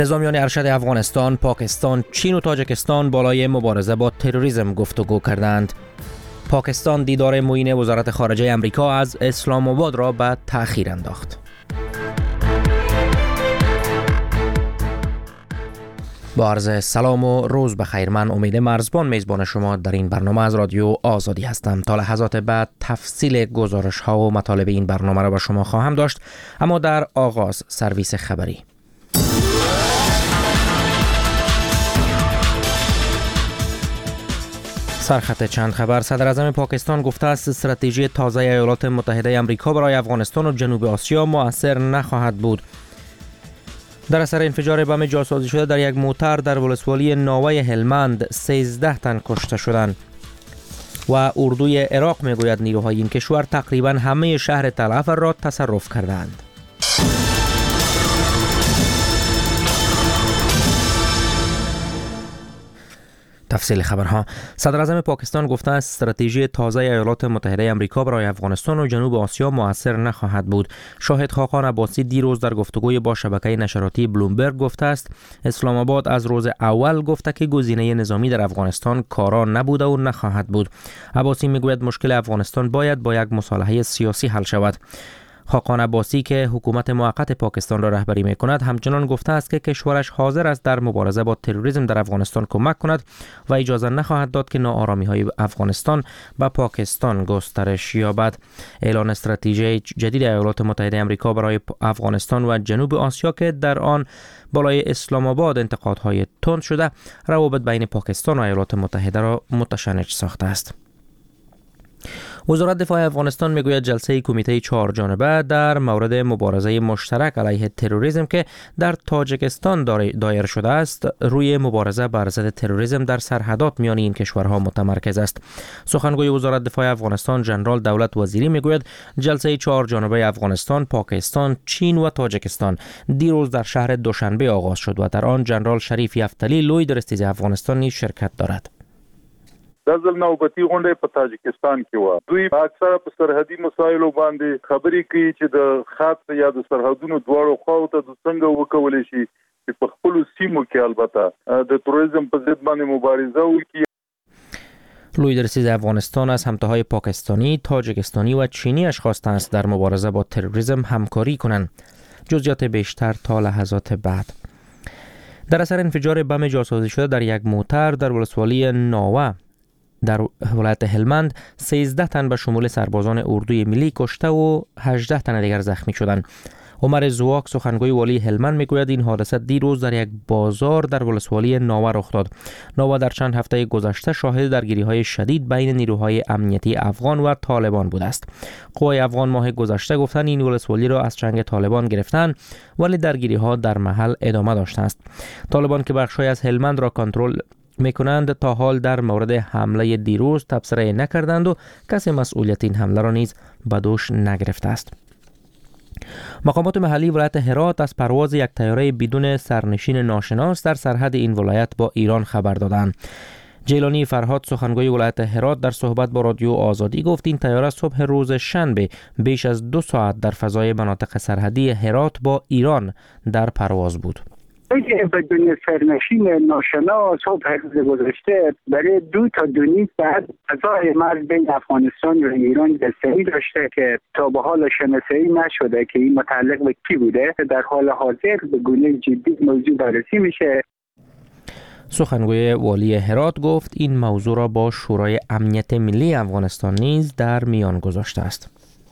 نظامیان ارشد افغانستان، پاکستان، چین و تاجیکستان بالای مبارزه با تروریسم گفتگو کردند. پاکستان دیدار معین وزارت خارجه امریکا از اسلام آباد را به تأخیر انداخت. با عرض سلام و روز بخیر، من امید مرزبان میزبان شما در این برنامه از رادیو آزادی هستم. تا لحظات بعد تفصیل گزارش ها و مطالب این برنامه را با شما خواهم داشت، اما در آغاز سرویس خبری. سرخط چند خبر. صدر اعظم پاکستان گفته است استراتژی تازه ایالات متحده آمریکا برای افغانستان و جنوب آسیا مؤثر نخواهد بود. در اثر انفجار بم جاسازی شده در یک موتر در ولسوالی ناوه هلمند 13 تن کشته شدند و اردوی عراق میگوید نیروهای این کشور تقریبا همه شهر تل افر را تصرف کردند. تفصیل خبرها. صدر اعظم پاکستان گفته است استراتژی تازه ایالات متحده آمریکا برای افغانستان و جنوب آسیا مؤثر نخواهد بود. شاهد خاقان عباسی دیروز در گفتگوی با شبکه نشراتی بلومبرگ گفته است اسلام آباد از روز اول گفته که گزینه نظامی در افغانستان کارا نبوده و نخواهد بود. عباسی میگوید مشکل افغانستان باید با یک مصالحه سیاسی حل شود. خاقان عباسی که حکومت موقت پاکستان را رهبری می‌کند همچنان گفته است که کشورش حاضر است در مبارزه با تروریسم در افغانستان کمک کند و اجازه نخواهد داد که ناآرامی‌های افغانستان به پاکستان گسترش یابد. اعلان استراتژی جدید ایالات متحده آمریکا برای افغانستان و جنوب آسیا که در آن بالای اسلام آباد انتقادهای تند شده، روابط بین پاکستان و ایالات متحده را متشنج ساخته است. وزارت دفاع افغانستان میگوید جلسه کمیته 4 جانبه در مورد مبارزه مشترک علیه تروریسم که در تاجیکستان دایر شده است روی مبارزه بر ضد تروریسم در سرحدات میان این کشورها متمرکز است. سخنگوی وزارت دفاع افغانستان ژنرال دولت وزیری میگوید جلسه 4 جانبه افغانستان، پاکستان، چین و تاجیکستان دیروز در شهر دوشنبه آغاز شد و در آن ژنرال شریف یفتلی لوی درستیز افغانستان نیز شرکت دارد. د ځل نوبتي غونډه په تاجکستان کې و. دوی اکثره په سرحدي مسایلو باندې خبرې کوي چې د خاص یا د سرحدونو دواړو خواو ته څنګه وکولای شي چې په خپل سیمو کې البته د تروریسم په ضد باندې مبارزه وکړي. لوی درستیز افغانستان از همتاهای پاکستانی، تاجیکستانی و چینی اش خواسته است در مبارزه با تروریسم همکاری کنند. جزئیات بیشتر تا لحظات بعد. در اثر انفجار بم جاسازی شده در یک موتر در ولسوالی ناوه در ولایت هلمند 13 تن به شمول سربازان اردوی ملی کشته و 18 تن دیگر زخمی شدند. عمر زواک سخنگوی والی هلمند میگوید این حادثه دیروز در یک بازار در ولسوالی ناوه رخ داد. ناوه در چند هفته گذشته شاهد درگیری‌های شدید بین نیروهای امنیتی افغان و طالبان بوده است. قوای افغان ماه گذشته گفتند این ولسوالی را از چنگ طالبان گرفتند ولی درگیری‌ها در محل ادامه داشته است. طالبان که بخشی از هلمند را کنترل میکنند تا حال در مورد حمله دیروز تبصره نکردند و کسی مسئولیت این حمله را نیز به دوش نگرفته است. مقامات محلی ولایت هرات از پرواز یک طیاره بدون سرنشین ناشناس در سرحد این ولایت با ایران خبر دادند. جیلانی فرهاد سخنگوی ولایت هرات در صحبت با رادیو آزادی گفت این طیاره صبح روز شنبه بیش از 2 ساعت در فضای مناطق سرحدی هرات با ایران در پرواز بود. بدون سرنشین ناشناس صبح روز گذشته برای 2 تا 2.5 ساعت فضای مرز بین افغانستان و ایران گستری داشته که تا به حال شناسایی نشده که این متعلق به کی بوده. در حال حاضر به گونه جدی موضوع بررسی میشه. سخنگوی والی هرات گفت این موضوع را با شورای امنیت ملی افغانستان نیز در میان گذاشته است.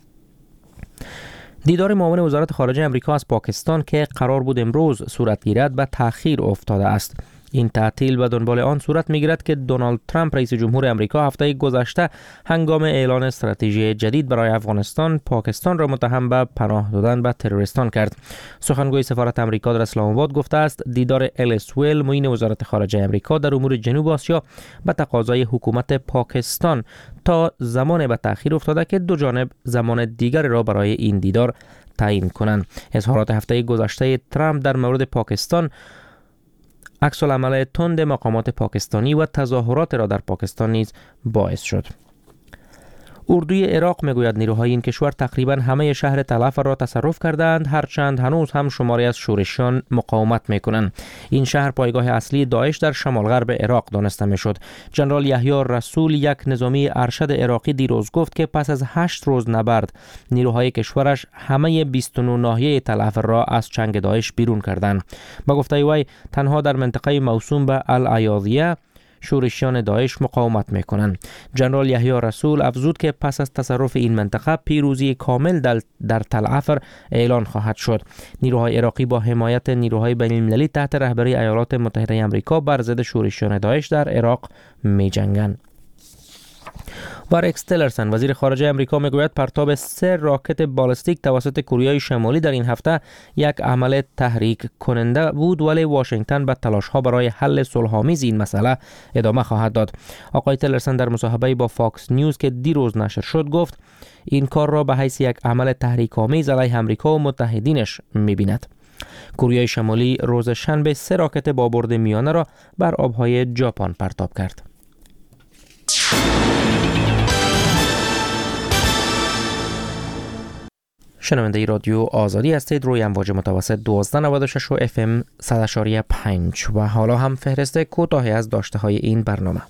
دیدار معاون وزارت خارجه آمریکا از پاکستان که قرار بود امروز صورت گیرد به تأخیر افتاده است. این تعطیل به دنبال آن صورت می‌گیرد که دونالد ترامپ رئیس جمهور آمریکا هفته گذشته هنگام اعلان استراتژی جدید برای افغانستان پاکستان را متهم به پناه دادن به تروریستان کرد. سخنگوی سفارت آمریکا در اسلام آباد گفته است دیدار الیس ویل معین وزارت خارجه آمریکا در امور جنوب آسیا به تقاضای حکومت پاکستان تا زمان به تأخیر افتاده که دو جانب زمان دیگر را برای این دیدار تعیین کنند. اظهارات هفته گذشته ترامپ در مورد پاکستان عکس العمل تند مقامات پاکستانی و تظاهرات را در پاکستان نیز باعث شد. اردوی عراق میگوید نیروهای این کشور تقریبا همه شهر تلعفر را تصرف کردند، هرچند هنوز هم شماری از شورشیان مقاومت میکنند. این شهر پایگاه اصلی داعش در شمال غرب عراق دانسته میشد. جنرال یحیی رسول، یک نظامی ارشد عراقی، دیروز گفت که پس از 8 روز نبرد نیروهای کشورش همه 29 ناحیه تلعفر را از چنگ داعش بیرون کردند. با گفته وی تنها در منطقه موسوم به العیاضیه شورشیان داعش مقاومت میکنند. جنرال یحیی رسول افزود که پس از تصرف این منطقه پیروزی کامل در تلعفر اعلان خواهد شد. نیروهای عراقی با حمایت نیروهای بین‌المللی تحت رهبری ایالات متحده آمریکا بر ضد شورشیان داعش در عراق می‌جنگند. و رکس تیلرسن، وزیر خارجه آمریکا، میگوید پرتاب 3 راکت بالستیک توسط کره شمالی در این هفته یک عمل تحریک کننده بود، ولی واشنگتن به تلاش‌ها برای حل صلح‌آمیز این مسئله ادامه خواهد داد. آقای تیلرسن در مصاحبه‌ای با فاکس نیوز که دیروز نشر شد گفت این کار را به حیث یک عمل تحریک‌آمیز علیه آمریکا و متحدینش می‌بیند. کره شمالی روز شنبه 3 راکت با برد میانه را بر آب‌های ژاپن پرتاب کرد. شنونده رادیو آزادی هستید روی امواج متوسط 1296 و FM 100.5 و حالا هم فهرست کوتاهی از داشته های این برنامه.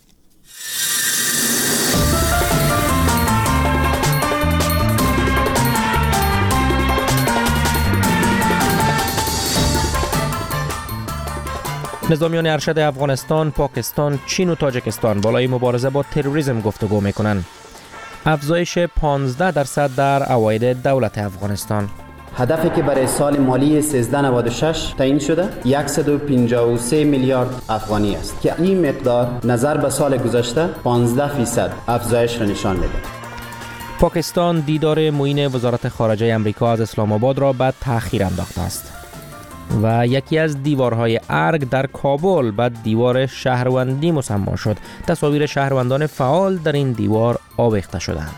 نظامیان ارشد افغانستان، پاکستان، چین و تاجیکستان بالای مبارزه با تروریسم گفتگو میکنند. افزایش 15% در عواید دولت افغانستان. هدفی که برای سال مالی 1396 تعیین شده 153 میلیارد افغانی است که این مقدار نظر به سال گذشته 15% افزایش را نشان میده. پاکستان دیدار معین وزارت خارجه آمریکا از اسلام آباد را به تأخیر انداخته است. و یکی از دیوارهای ارگ در کابل به دیوار شهروندی مسمی شد. تصاویر شهروندان فعال در این دیوار آویخته شدند.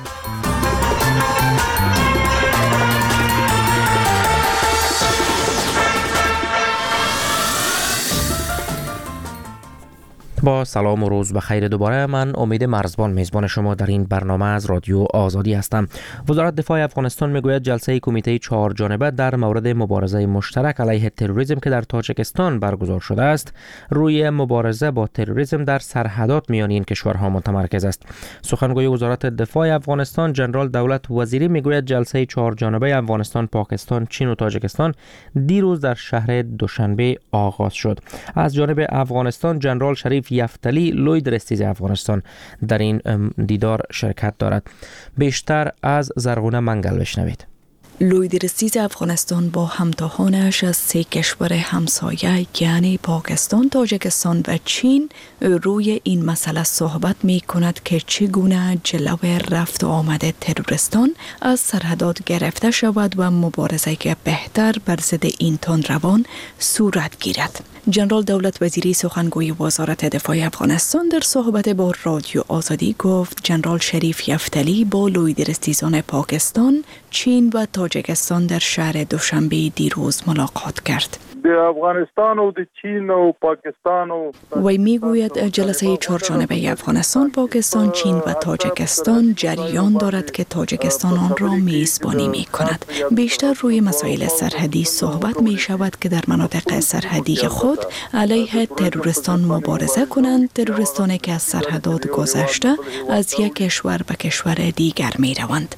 با سلام و روز بخیر دوباره، من امید مرزبان میزبان شما در این برنامه از رادیو آزادی هستم. وزارت دفاع افغانستان میگوید جلسه کمیته 4 جانبه در مورد مبارزه مشترک علیه تروریسم که در تاجیکستان برگزار شده است روی مبارزه با تروریسم در سرحدات میان این کشورها متمرکز است. سخنگوی وزارت دفاع افغانستان جنرال دولت وزیری میگوید جلسه 4 جانبه افغانستان، پاکستان، چین و تاجیکستان دیروز در شهر دوشنبه آغاز شد. از جانب افغانستان جنرال شریف یفتلی لوی درستیز افغانستان در این دیدار شرکت دارد. بیشتر از زرغونه منگل بشنوید. لوی درستیز افغانستان با همتاهانش از 3 کشور همسایه یعنی پاکستان، تاجیکستان و چین روی این مسئله صحبت می کند که چگونه جلوی رفت و آمد تروریستان از سرحدات گرفته شود و مبارزه که بهتر بر ضد این تندروان صورت گیرد. جنرال دولت وزیری سخنگوی وزارت دفاع افغانستان در صحبت با رادیو آزادی گفت جنرال شریف یفتلی با لوی درستیزان پاکستان، چین و تاجیکستان در شهر دوشنبه دیروز ملاقات کرد. د افغانستان و د چین و پاکستان وی میگوید جلسه 4 جانبه افغانستان، پاکستان، چین و تاجیکستان جریان دارد که تاجیکستان آن را میزبانی می کند. بیشتر روی مسائل سرحدی صحبت می شود که در مناطق سرحدی خود علیه تروریستان مبارزه کنند، تروریستانی که از سرحدات گذشته از یک کشور به کشور دیگر می روند.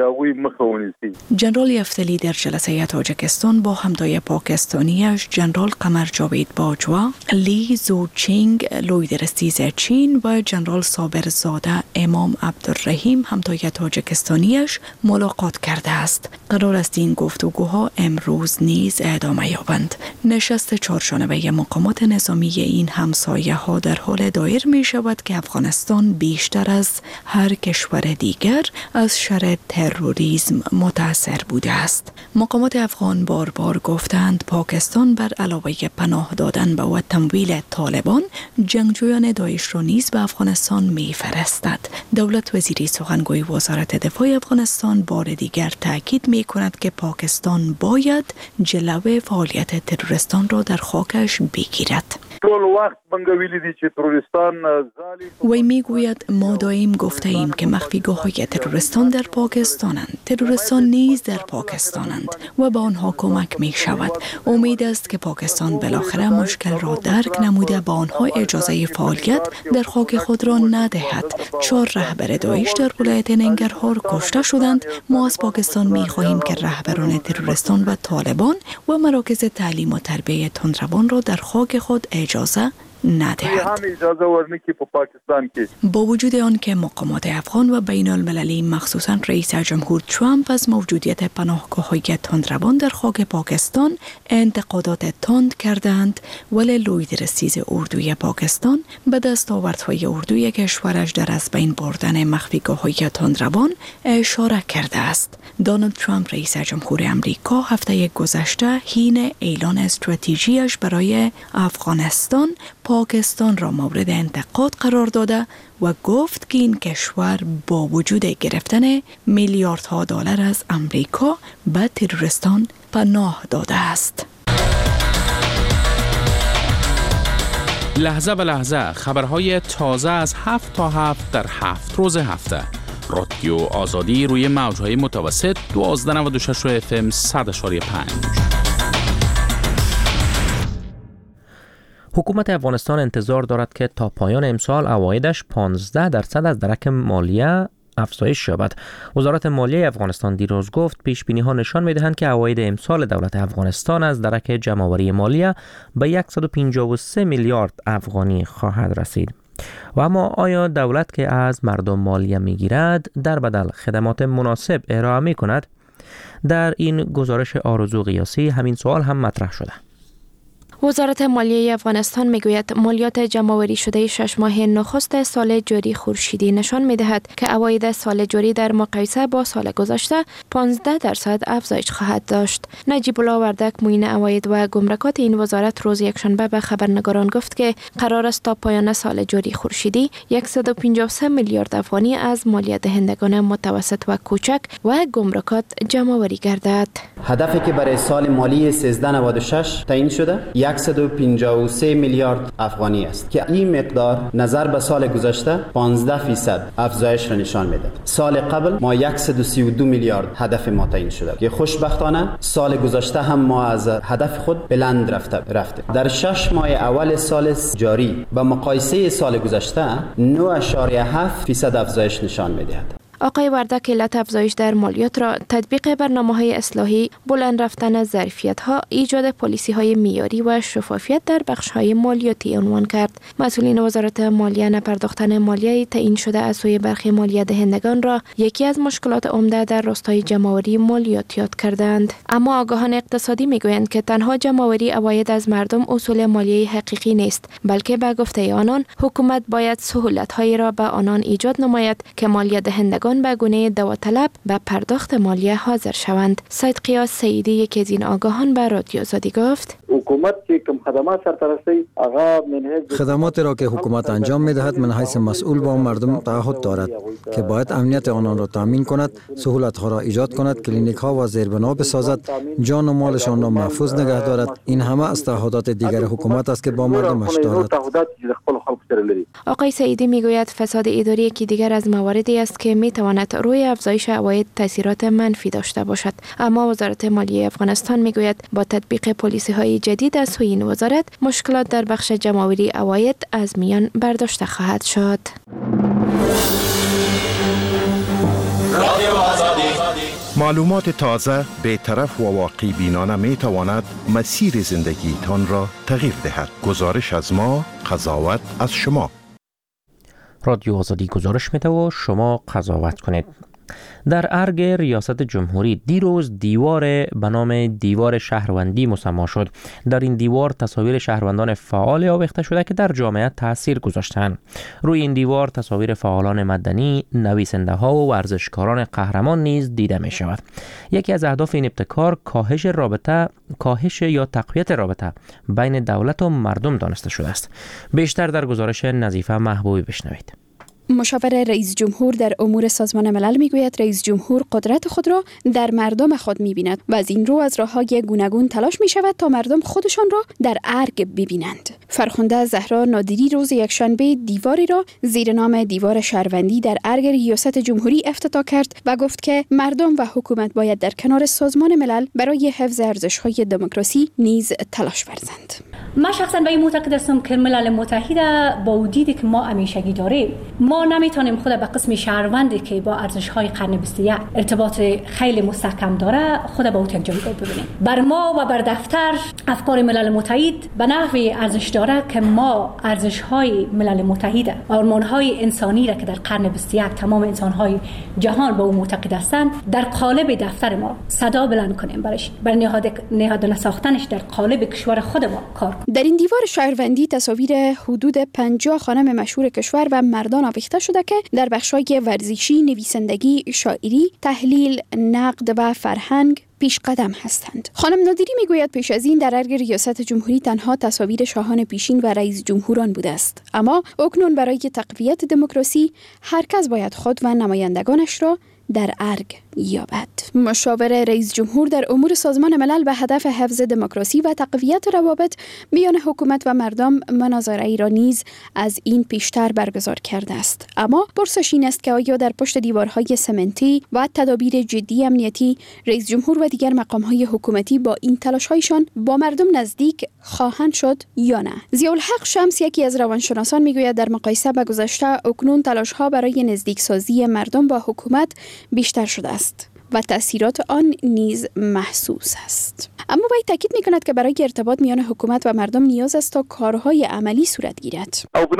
جنرال یفتلی در جلسه تاجیکستان با همتای پاکستانیش جنرال قمر جاوید باجوا، لی زوچینگ لوی درستیز چین و جنرال صابر زاده امام عبدالرحیم همتای تاجیکستانیش ملاقات کرده است. قرار است این گفتگوها امروز نیز ادامه یابند. نشست 4 جانبه مقامات نظامی این همسایه ها در حال دایر می شود که افغانستان بیشتر از هر کشور دیگر از شر تروریسم متاثر بوده است. مقامات افغان بار بار گفتند پاکستان بر علاوه پناه دادن به و تمویل طالبان جنگجویان داعش را نیز به افغانستان می‌فرستد. دولت وزیری سخنگوی وزارت دفاع افغانستان بار دیگر تاکید می‌کند که پاکستان باید جلوی فعالیت تروریستان را در خاکش بگیرد. ټول وخت منګه ویلي دي چې تروریستان ظالم وی میگوید ما دائم گفته ایم که مخفیگاه‌های تروریستان در پاکستانند. تروریستان نیز در پاکستانند و به آنها کمک می شود. امید است که پاکستان بالاخره مشکل را درک نموده به آنها اجازه فعالیت در خاک خود را ندهد. 4 رهبر داعش در ولایت ننگرهار کشته شدند. ما از پاکستان می خواهیم که رهبران تروریستان و طالبان و مراکز تعلیم و تربیه تندروان را در خاک خود اجازه ندهد. با وجود آن که مقامات افغان و بین المللی مخصوصاً رئیس جمهور ترامپ از موجودیت پناهگاه‌های تندروان در خاک پاکستان انتقادات تند کردند، ولی لویدرسیز اردوی پاکستان به دستاوردهای اردوی کشورش در از بین بردن مخفیگاه‌های تندروان اشاره کرده است. دونالد ترامپ رئیس جمهور امریکا هفته گذشته حین اعلان استراتژیش برای افغانستان پاکستان را مورد انتقاد قرار داده و گفت که این کشور با وجود گرفتن میلیاردها دلار از امریکا به تروریستان پناه داده است. لحظه به لحظه خبرهای تازه از 7 تا 7 در 7 روز هفته. رادیو آزادی روی موجهای متوسط 1296 FM 100.5. حکومت افغانستان انتظار دارد که تا پایان امسال عوایدش 15% از درک مالیه افزایش یابد. وزارت مالیه افغانستان دیروز گفت پیش بینی ها نشان می‌دهند که عواید امسال دولت افغانستان از درک جمع‌آوری مالیه به 153 میلیارد افغانی خواهد رسید. و اما آیا دولت که از مردم مالیه می‌گیرد در بدل خدمات مناسب ارائه می‌کند؟ در این گزارش آرزو قیاسی همین سوال هم مطرح شده. وزارت مالیه افغانستان میگوید مالیات جمع‌آوری شده 6 ماه نخست سال جاری خورشیدی نشان می‌دهد که عواید سال جاری در مقایسه با سال گذشته 15% افزایش خواهد داشت. نجیب الله وردک معین عواید و گمرکات این وزارت روز یکشنبه به خبرنگاران گفت که قرار است تا پایان سال جاری خورشیدی 153 میلیارد افغانی از مالیه دهندگان متوسط و کوچک و گمرکات جمع‌آوری گردد. هدفی که برای سال مالی 1396 تعیین شده 153 میلیارد افغانی است که این مقدار نظر به سال گذشته 15% افزایش را نشان می‌دهد. سال قبل ما 132 میلیارد هدف ما تعیین شده که خوشبختانه سال گذشته هم ما از هدف خود بلند رفتیم. در 6 ماه اول سال جاری به مقایسه سال گذشته 9.7% افزایش نشان می‌دهد. آقای وردک علت افزایش در مالیات را تطبیق برنامه‌های اصلاحی، بلند رفتن ظرفیت‌ها، ایجاد پالیسی‌های معیاری و شفافیت در بخش‌های مالیاتی عنوان کرد. مسئولین وزارت مالیه نپرداختن مالیه تعیین شده از سوی برخی مالیه دهندگان را یکی از مشکلات عمده در راستای جمع‌آوری مالیات یاد کردند. اما آگاهان اقتصادی می‌گویند که تنها جمع‌آوری عواید از مردم اصول مالیه حقیقی نیست، بلکه به گفته آنان حکومت باید سهولت‌هایی را به آنان ایجاد نماید که مالیه دهندگان به گونه داوطلب به پرداخت مالیه حاضر شوند. سید قیاس سیدی یکی از این آگاهان به رادیو آزادی گفت حکومت که کم خدمات سر ترسی آقا خدماتی را که حکومت انجام می‌دهد من حیث مسئول با مردم تعهد دارد که باید امنیت آنان را تامین کند، سهولت‌ها را ایجاد کند، کلینیک‌ها و زیربنا بسازد، جان و مالشان را محفوظ نگه دارد. این همه از تعهدات دیگر حکومت است که با مردمش دارد. آقای سیدی میگوید فساد اداری یکی دیگر از مواردی است که میتواند روی افزایش عواید تاثیرات منفی داشته باشد. اما وزارت مالیه افغانستان میگوید با تطبیق پالیسی‌های جدید از سوی این وزارت مشکلات در بخش جمع‌آوری عواید از میان برداشته خواهد شد. معلومات تازه، بی‌طرف و واقعی بینانه می تواند مسیر زندگی تان را تغییر دهد. گزارش از ما، قضاوت از شما. رادیو آزادی گزارش میده و شما قضاوت کنید. در ارگ ریاست جمهوری دیروز دیوار به نام دیوار شهروندی مسما شد. در این دیوار تصاویر شهروندان فعال آویخته شده که در جامعه تاثیر گذاشتند. روی این دیوار تصاویر فعالان مدنی، نویسنده ها و ورزشکاران قهرمان نیز دیده می شود. یکی از اهداف این ابتکار کاهش یا تقویت رابطه بین دولت و مردم دانسته شده است. بیشتر در گزارش نظیفه محبوبی بشنوید. مشاور رئیس جمهور در امور سازمان ملل میگوید رئیس جمهور قدرت خود را در مردم خود می‌بیند و از این رو از راه‌های گوناگون تلاش می‌شود تا مردم خودشان را در ارگ ببینند. فرخنده زهرا نادری روز یکشنبه دیواری را زیر نام دیوار شهروندی در ارگ ریاست جمهوری افتتاح کرد و گفت که مردم و حکومت باید در کنار سازمان ملل برای حفظ ارزش‌های دموکراسی نیز تلاش ورزند. من شخصا به این معتقد هستم که ملل متحد با وجودی که ما همیشگی داریم، ما نمیتونیم خود به قسم شهروندی که با ارزش‌های قرن 21 ارتباط خیلی مستحکم داره خود با او یک جایگاه ببینیم. بر ما و بر دفتر افکار ملل متحد به نحوی ارزش داره که ما ارزش‌های ملل متحد، آرمان‌های انسانی را که در قرن 21 تمام انسان‌های جهان با او معتقد هستند در قالب دفتر ما صدا بلند کنیم، بر نهادینه ساختنش در قالب کشور خود ما کار. در این دیوار شهروندی تصاویر حدود 50 خانم مشهور کشور و مردان آویخته شده که در بخش‌های ورزشی، نویسندگی، شاعری، تحلیل، نقد و فرهنگ پیش قدم هستند. خانم نادری میگوید پیش از این در ارگ ریاست جمهوری تنها تصاویر شاهان پیشین و رئیس جمهوران بوده است، اما اکنون برای تقویت دموکراسی هر کس باید خود و نمایندگانش را در ارگ یابد. مشاور رئیس جمهور در امور سازمان ملل به هدف حفظ دموکراسی و تقویت روابط میان حکومت و مردم مناظره‌ای را نیز از این پیشتر برگزار کرده است. اما پرسش این است که آیا در پشت دیوارهای سمنتی و تدابیر جدی امنیتی رئیس جمهور و دیگر مقام‌های حکومتی با این تلاش‌هایشان با مردم نزدیک خواهند شد یا نه؟ ضیاءالحق شمس یکی از روانشناسان میگوید در مقایسه با گذشته اکنون تلاش‌ها برای نزدیکسازی مردم با حکومت بیشتر شده است و تأثیرات آن نیز محسوس است. اما باید تاکید می‌کند که برای ارتباط میان حکومت و مردم نیاز است تا کارهای عملی صورت گیرد.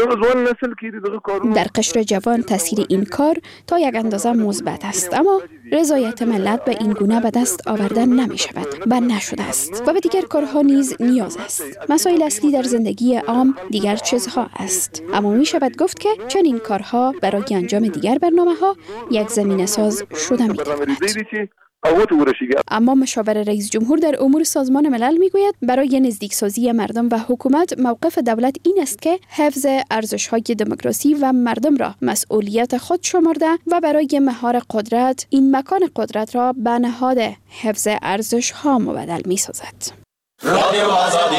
در قشر جوان تاثیر این کار تا یک اندازه مثبت است، اما رضایت ملت به این گونه به دست آوردن نمی شود و نشده است و به دیگر کارها نیز نیاز است. مسائل اصلی در زندگی عام دیگر چیزها است، اما می شود گفت که چنین کارها برای انجام دیگر برنامه‌ها یک زمینه ساز شده می تواند. اما مشاور رئیس جمهور در امور سازمان ملل میگوید برای نزدیکسازی مردم و حکومت موقف دولت این است که حفظ ارزش‌های دموکراسی و مردم را مسئولیت خود شمرده و برای مهار قدرت این مکان قدرت را به نهاد حفظ ارزش‌ها مبدل می‌سازد. رادیو آزادی.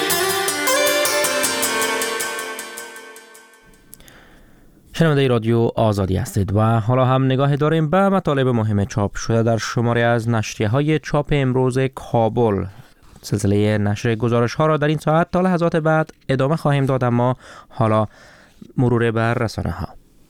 شنونده رادیو آزادی هستید و حالا هم نگاه داریم به مطالب مهم چاپ شده در شماره از نشریه‌های چاپ امروز کابل. سلسله نشر گزارش‌ها را در این ساعت تا لحظات بعد ادامه خواهیم داد، اما حالا مرور بر رسانه‌ها.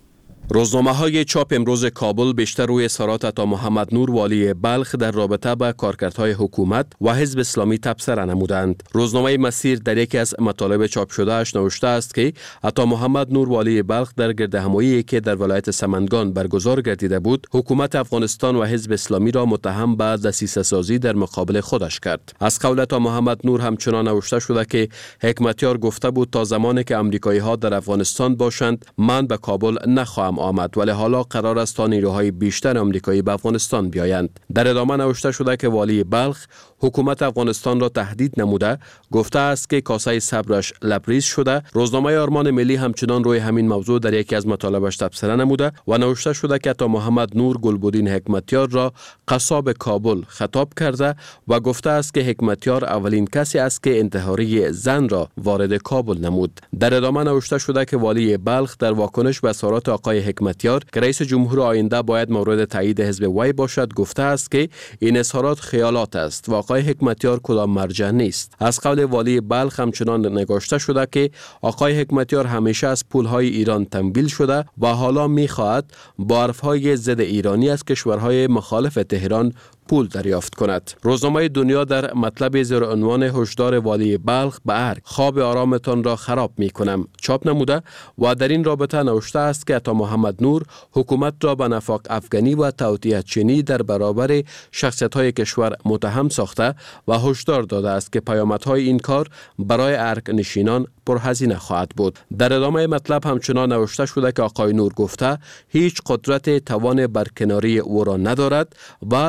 روزنامه‌های چاپ امروز کابل بیشتر روی اظهارات عطا محمد نور والی بلخ در رابطه با کارکردهای حکومت و حزب اسلامی تبصره نمودند. روزنامه مسیر در یکی از مطالب چاپ شده اش نوشته است که عطا محمد نور والی بلخ در گردهمایی که در ولایت سمنگان برگزار گردیده بود، حکومت افغانستان و حزب اسلامی را متهم به دسیسه سازی در مقابل خودش کرد. از قول عطا محمد نور همچنان نوشته شده که حکمتیار گفته بود تا زمانی که آمریکایی‌ها در افغانستان باشند من به کابل نخواهم آمد، ولی حالا قرار است تا نیروهای بیشتر آمریکایی به افغانستان بیایند. در ادامه نوشته شده که والی بلخ حکومت افغانستان را تهدید نموده، گفته است که کاسه صبرش لبریز شده. روزنامه آرمان ملی همچنان روی همین موضوع در یکی از مطالبش تبصره نموده و نوشته شده که عطا محمد نور گلبدین حکمتیار را قصاب کابل خطاب کرده و گفته است که حکمتیار اولین کسی است که انتحاری زن را وارد کابل نمود. در ادامه نوشته شده که والی بلخ در واکنش به اظهارات آقای حکمتیار که رئیس جمهور آینده باید مورد تایید حزب وی باشد گفته است که این اظهارات خیالات است و آقای حکمتیار کدام مرجع نیست. از قول والی بلخ همچنان نگاشته شده که آقای حکمتیار همیشه از پولهای ایران تمویل شده و حالا می‌خواهد با حرفهای ضد ایرانی از کشورهای مخالف تهران پول دریافت کند. روزنامه دنیا در مطلب زیر عنوان هشدار والی بلخ به ارگ خواب آرامتان را خراب می کنم چاپ نموده و در این رابطه نوشته است که عطا محمد نور حکومت را به نفاق افغانی و توطئه چینی در برابر شخصیت‌های کشور متهم ساخته و هشدار داده است که پیامدهای این کار برای ارگ نشینان پرهزینه خواهد بود. در ادامه مطلب همچنان نوشته شده که آقای نور گفته هیچ قدرت توان برکناری او را ندارد و از پیروزی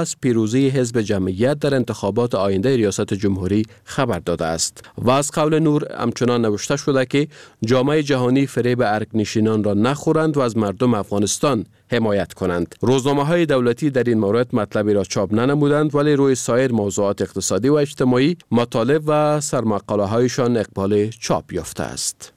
پیروزی حزب جمعیت در انتخابات آینده ریاست جمهوری خبر داده است. و از قول نور همچنان نوشته شده که جامعه جهانی فریب ارگنشینان را نخورند و از مردم افغانستان حمایت کنند. روزنامه‌های دولتی در این مورد مطلبی را چاپ ننمودند، ولی روی سایر موضوعات اقتصادی و اجتماعی مطالب و سرمقاله‌هایشان اقبال چاپ یافته است.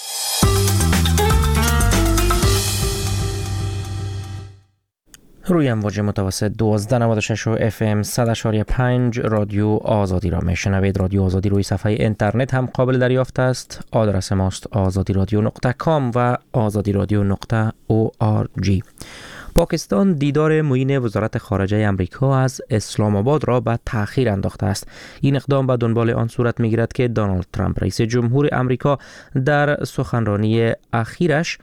روی امواج متوسط 1296 و FM 100.5 رادیو آزادی را میشنوید. رادیو آزادی روی صفحه اینترنت هم قابل دریافت است. آدرس ماست azadiradio.com و azadiradio.org. پاکستان دیدار معین وزارت خارجه امریکا از اسلام آباد را به تأخیر انداخته است. این اقدام به دنبال آن صورت می‌گیرد که دونالد ترامپ رئیس جمهور امریکا در سخنرانی اخیرش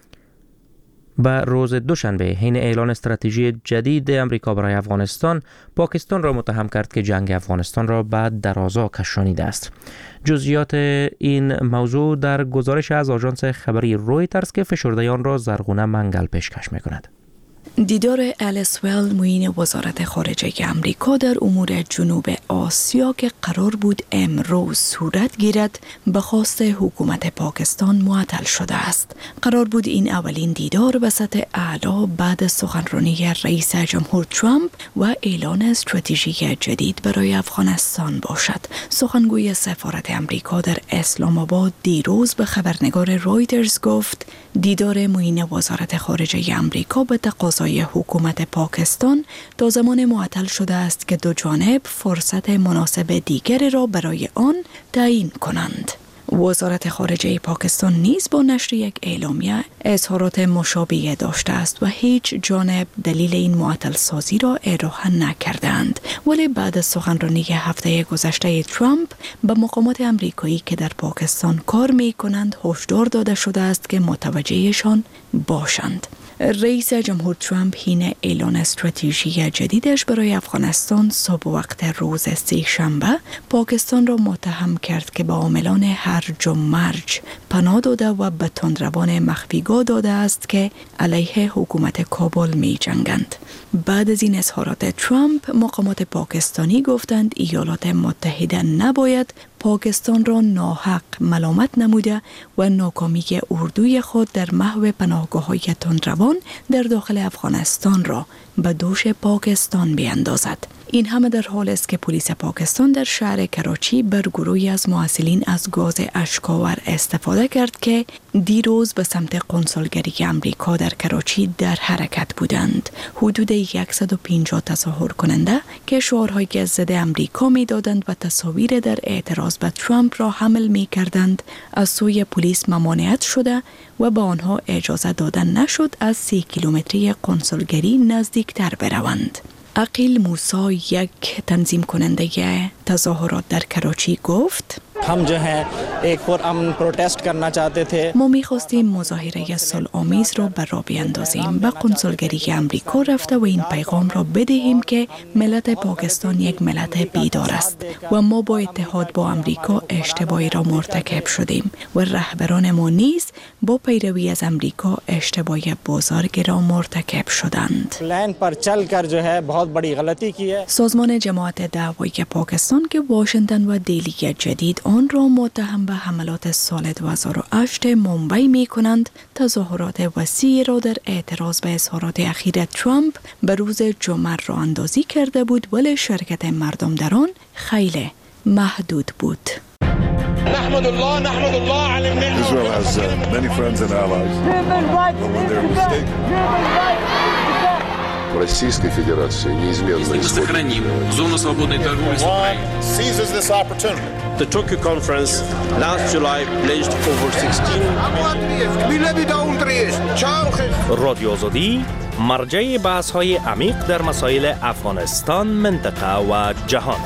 به روز دوشنبه حین اعلان استراتژی جدید امریکا برای افغانستان، پاکستان را متهم کرد که جنگ افغانستان را به درازا کشانیده است. جزئیات این موضوع در گزارش از آژانس خبری رویترز که فشرده آن را زرغونه منگل پیشکش می‌کند. دیدار الیس ولز معین وزارت خارجه امریکا در امور جنوب آسیا که قرار بود امروز صورت گیرد به خواست حکومت پاکستان معطل شده است. قرار بود این اولین دیدار به سطح اعلی بعد سخنرانی رئیس جمهور ترامپ و اعلان استراتژی جدید برای افغانستان باشد. سخنگوی سفارت امریکا در اسلام آباد دیروز به خبرنگار رویترز گفت دیدار معین وزارت خارجه امریکا به تقاضای حکومت پاکستان تا زمان معطل شده است که دو جانب فرصت مناسب دیگری را برای آن تعیین کنند. وزارت خارجه پاکستان نیز با نشر یک اعلامیه اظهارات مشابه داشته است و هیچ جانب دلیل این معطل سازی را ارائه نکردند. ولی بعد از سخنرانی هفته گذشته ترامپ به مقامات امریکایی که در پاکستان کار می کنند هشدار داده شده است که متوجهشان باشند. رئیس جمهور ترامپ حین اعلان استراتژی جدیدش برای افغانستان صبح وقت روز سه‌شنبه پاکستان را متهم کرد که به عاملان هرج و مرج پناه داده و به تندروان مخفیگاه داده است که علیه حکومت کابل می جنگند. بعد از این اظهارات ترامپ، مقامات پاکستانی گفتند ایالات متحده نباید پاکستان را ناحق ملامت نموده و ناکامی اردوی خود در محو پناهگاه‌های تندروان در داخل افغانستان را به دوش پاکستان بیندازد. این همه در حال است که پلیس پاکستان در شهر کراچی بر گروهی از محصلین از گاز اشک‌آور استفاده کرد که دیروز به سمت قنصلگری امریکا در کراچی در حرکت بودند. حدود 150 تظاهر کننده که شعارهای ضد امریکا می‌دادند و تصاویر در اعتراض به ترامپ را حمل می‌کردند از سوی پلیس ممانعت شده و به آنها اجازه داده نشد از 3 کیلومتری قنصلگری نزدیکتر بروند. عقیل موسی، یک تنظیم کننده تظاهرات در کراچی گفت हम जो हैं एक पुरअमन प्रोटेस्ट करना चाहते थे. ما می‌خواستیم مظاهره صلح‌آمیز را به راه بیاندازیم. به قنصلگری امریکا رفته و این پیغام را بدهیم که ملت پاکستان یک ملت بیدار است و ما با اتحاد با امریکا اشتباهی را مرتکب شدیم و رهبران ما نیز با پیروی از امریکا اشتباه بزرگی را مرتکب شدند. प्लान पर चलकर जो है बहुत बड़ी गलती की है. سازمان جماعت دعوایی پاکستان که واشنگتن و دهلی جدید آن را متهم به حملات سال 2008 ممبئی می کنند، تظاهرات وسیعی را در اعتراض به اظهارات اخیر ترامپ به روز جمعه راه اندازی کرده بود، ولی شرکت مردم در آن خیلی محدود بود. نحمد الله على النعمة. Israel has many friends and allies. But when they're mistaken. Российской Федерации неизменно сохраним зону свободной торговли с Украиной. Seizes this opportunity. The Tokyo conference last July pledged over 16 رادیو آزادی مرجع بحث‌های عمیق در مسائل افغانستان، منطقه و جهان.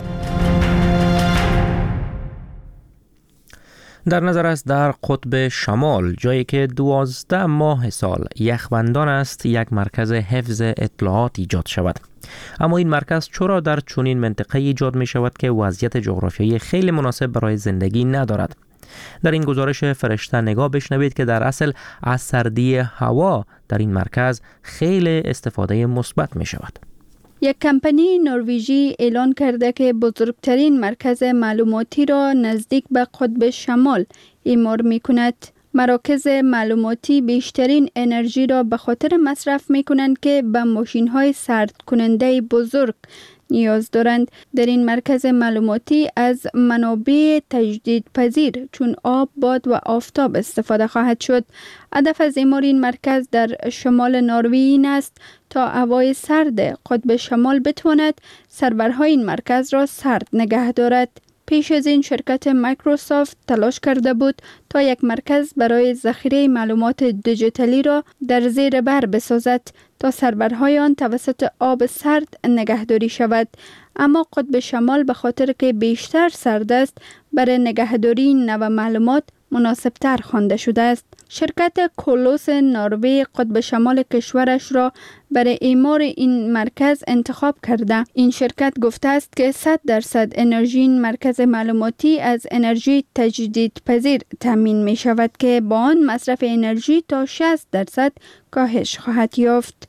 در نظر است در قطب شمال، جایی که 12 ماه سال یخبندان است، یک مرکز حفظ اطلاعات ایجاد شود. اما این مرکز چرا در چنین منطقه ایجاد می شود که وضعیت جغرافیایی خیلی مناسب برای زندگی ندارد؟ در این گزارش فرشته نگاه بشنوید که در اصل از سردی هوا در این مرکز خیلی استفاده مثبت می شود. یک کمپانی نروژی اعلان کرده که بزرگترین مرکز معلوماتی را نزدیک به قطب شمال اعمار می کند. مراکز معلوماتی بیشترین انرژی را به خاطر مصرف می کنند که به ماشین های سرد کننده بزرگ نیاز دارند. در این مرکز معلوماتی از منابع تجدید پذیر چون آب، باد و آفتاب استفاده خواهد شد. هدف از اعمار این مرکز در شمال نروژ این است تا هوای سرد قطب شمال بتواند سرورهای این مرکز را سرد نگه دارد. پیش از این شرکت مایکروسافت تلاش کرده بود تا یک مرکز برای ذخیره معلومات دیجیتالی را در زیر بر بسازد تا سرورهای آن توسط آب سرد نگهداری شود، اما قطب شمال به خاطر که بیشتر سرد است برای نگهداری این نوع معلومات مناسبتر خوانده شده است. شرکت کولوس نروژ قطب شمال کشورش را برای اعمار این مرکز انتخاب کرده. این شرکت گفته است که 100% انرژی این مرکز معلوماتی از انرژی تجدید پذیر تامین می شود که با آن مصرف انرژی تا 60% کاهش خواهد یافت.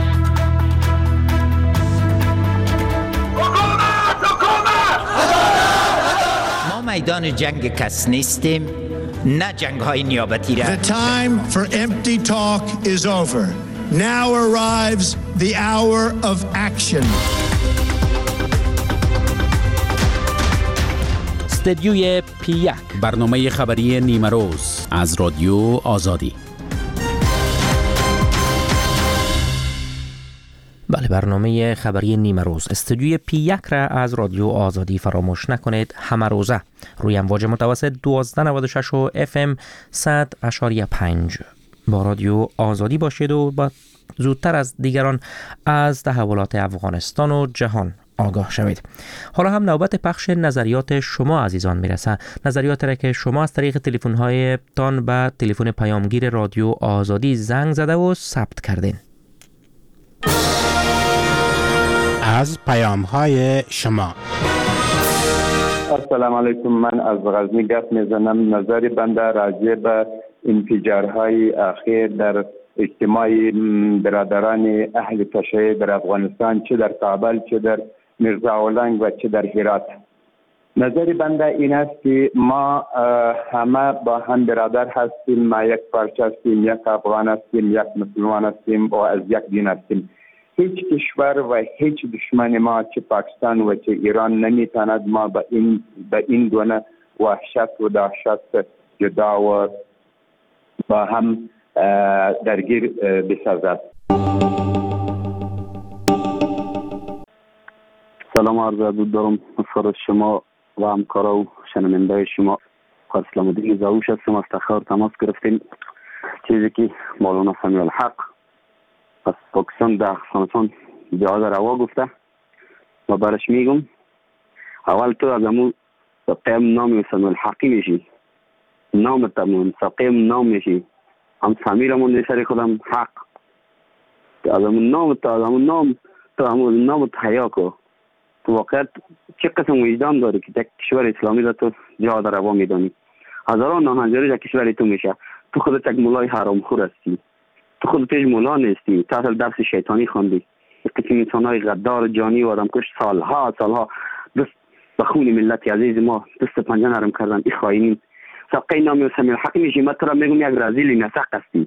ما میدان جنگ کس نیستیم، نه جنگ های نیابتی را. The time for empty talk is over. Now arrives the hour of action. استدیوی P1 برنامه خبری نیمه روز از رادیو آزادی. بله، برنامه خبری نیمه روز استودیوی P1 را از رادیو آزادی فراموش نکنید. همه روزه روی امواج متوسط 1296 و FM 100.5 با رادیو آزادی باشید و با زودتر از دیگران از تحولات افغانستان و جهان آگاه شوید. حالا هم نوبت پخش نظریات شما عزیزان میرسه. نظریات را که شما از طریق تلفن‌های تان به تلفن پیامگیر رادیو آزادی زنگ زده و ثبت کردین. از پیام‌های شما. السلام علیکم، من از غزنی گپ میزنم. نظر بنده راجع به انفجارهای اخیر در اجتماع برادران اهل تشیع در افغانستان، چه در کابل، چه در میرزاولنگ و چه در هرات. نظر بنده این است که ما همه با هم برادر هستیم، ما یک پارچه هستیم، یک افغان هستیم، یک مسلمان هستیم و از یک دین هستیم. هیچ کشور و هیچ دشمن ما چه پاکستان و چه ایران نمیتواند ما به این گونه وحشت و دهشت جدا و با هم درگیر بسازد. سلام عرض ادب دارم خدمت شما و همکارا و شنونده شما. اسلام الدین زاوش هستم. از تخار تماس گرفتیم. چیزی که مولانا سمیع الحق از پاکستان در افغانستان جهاد روا گفته و برش میگم، اول تو از امون قیم نام سمیع الحقی میشی، نام تمون سقیم نام میشی، هم سمیرمون نیسری خودم حق از امون نام تو همون نام حیا کو. تو واقعیت چه قسم وجدان داری که یک کشور اسلامی را تو جهاد روا میدانی؟ هزاران ناهنجاری در کشور تو میشه. تو خودت یک مولای حرامخور هستی، تو خودت یک مولا نیستی، تو اصل درس شیطانی خواندی. قسم انسان‌های غدار جانی و آدمکش سالها دست به خون ملت عزیز ما دست پنجه نرم کردن. این خائنین سقی نامی و سمیع الحق میشی. من تو را میگم یک رذیل نسق هستی.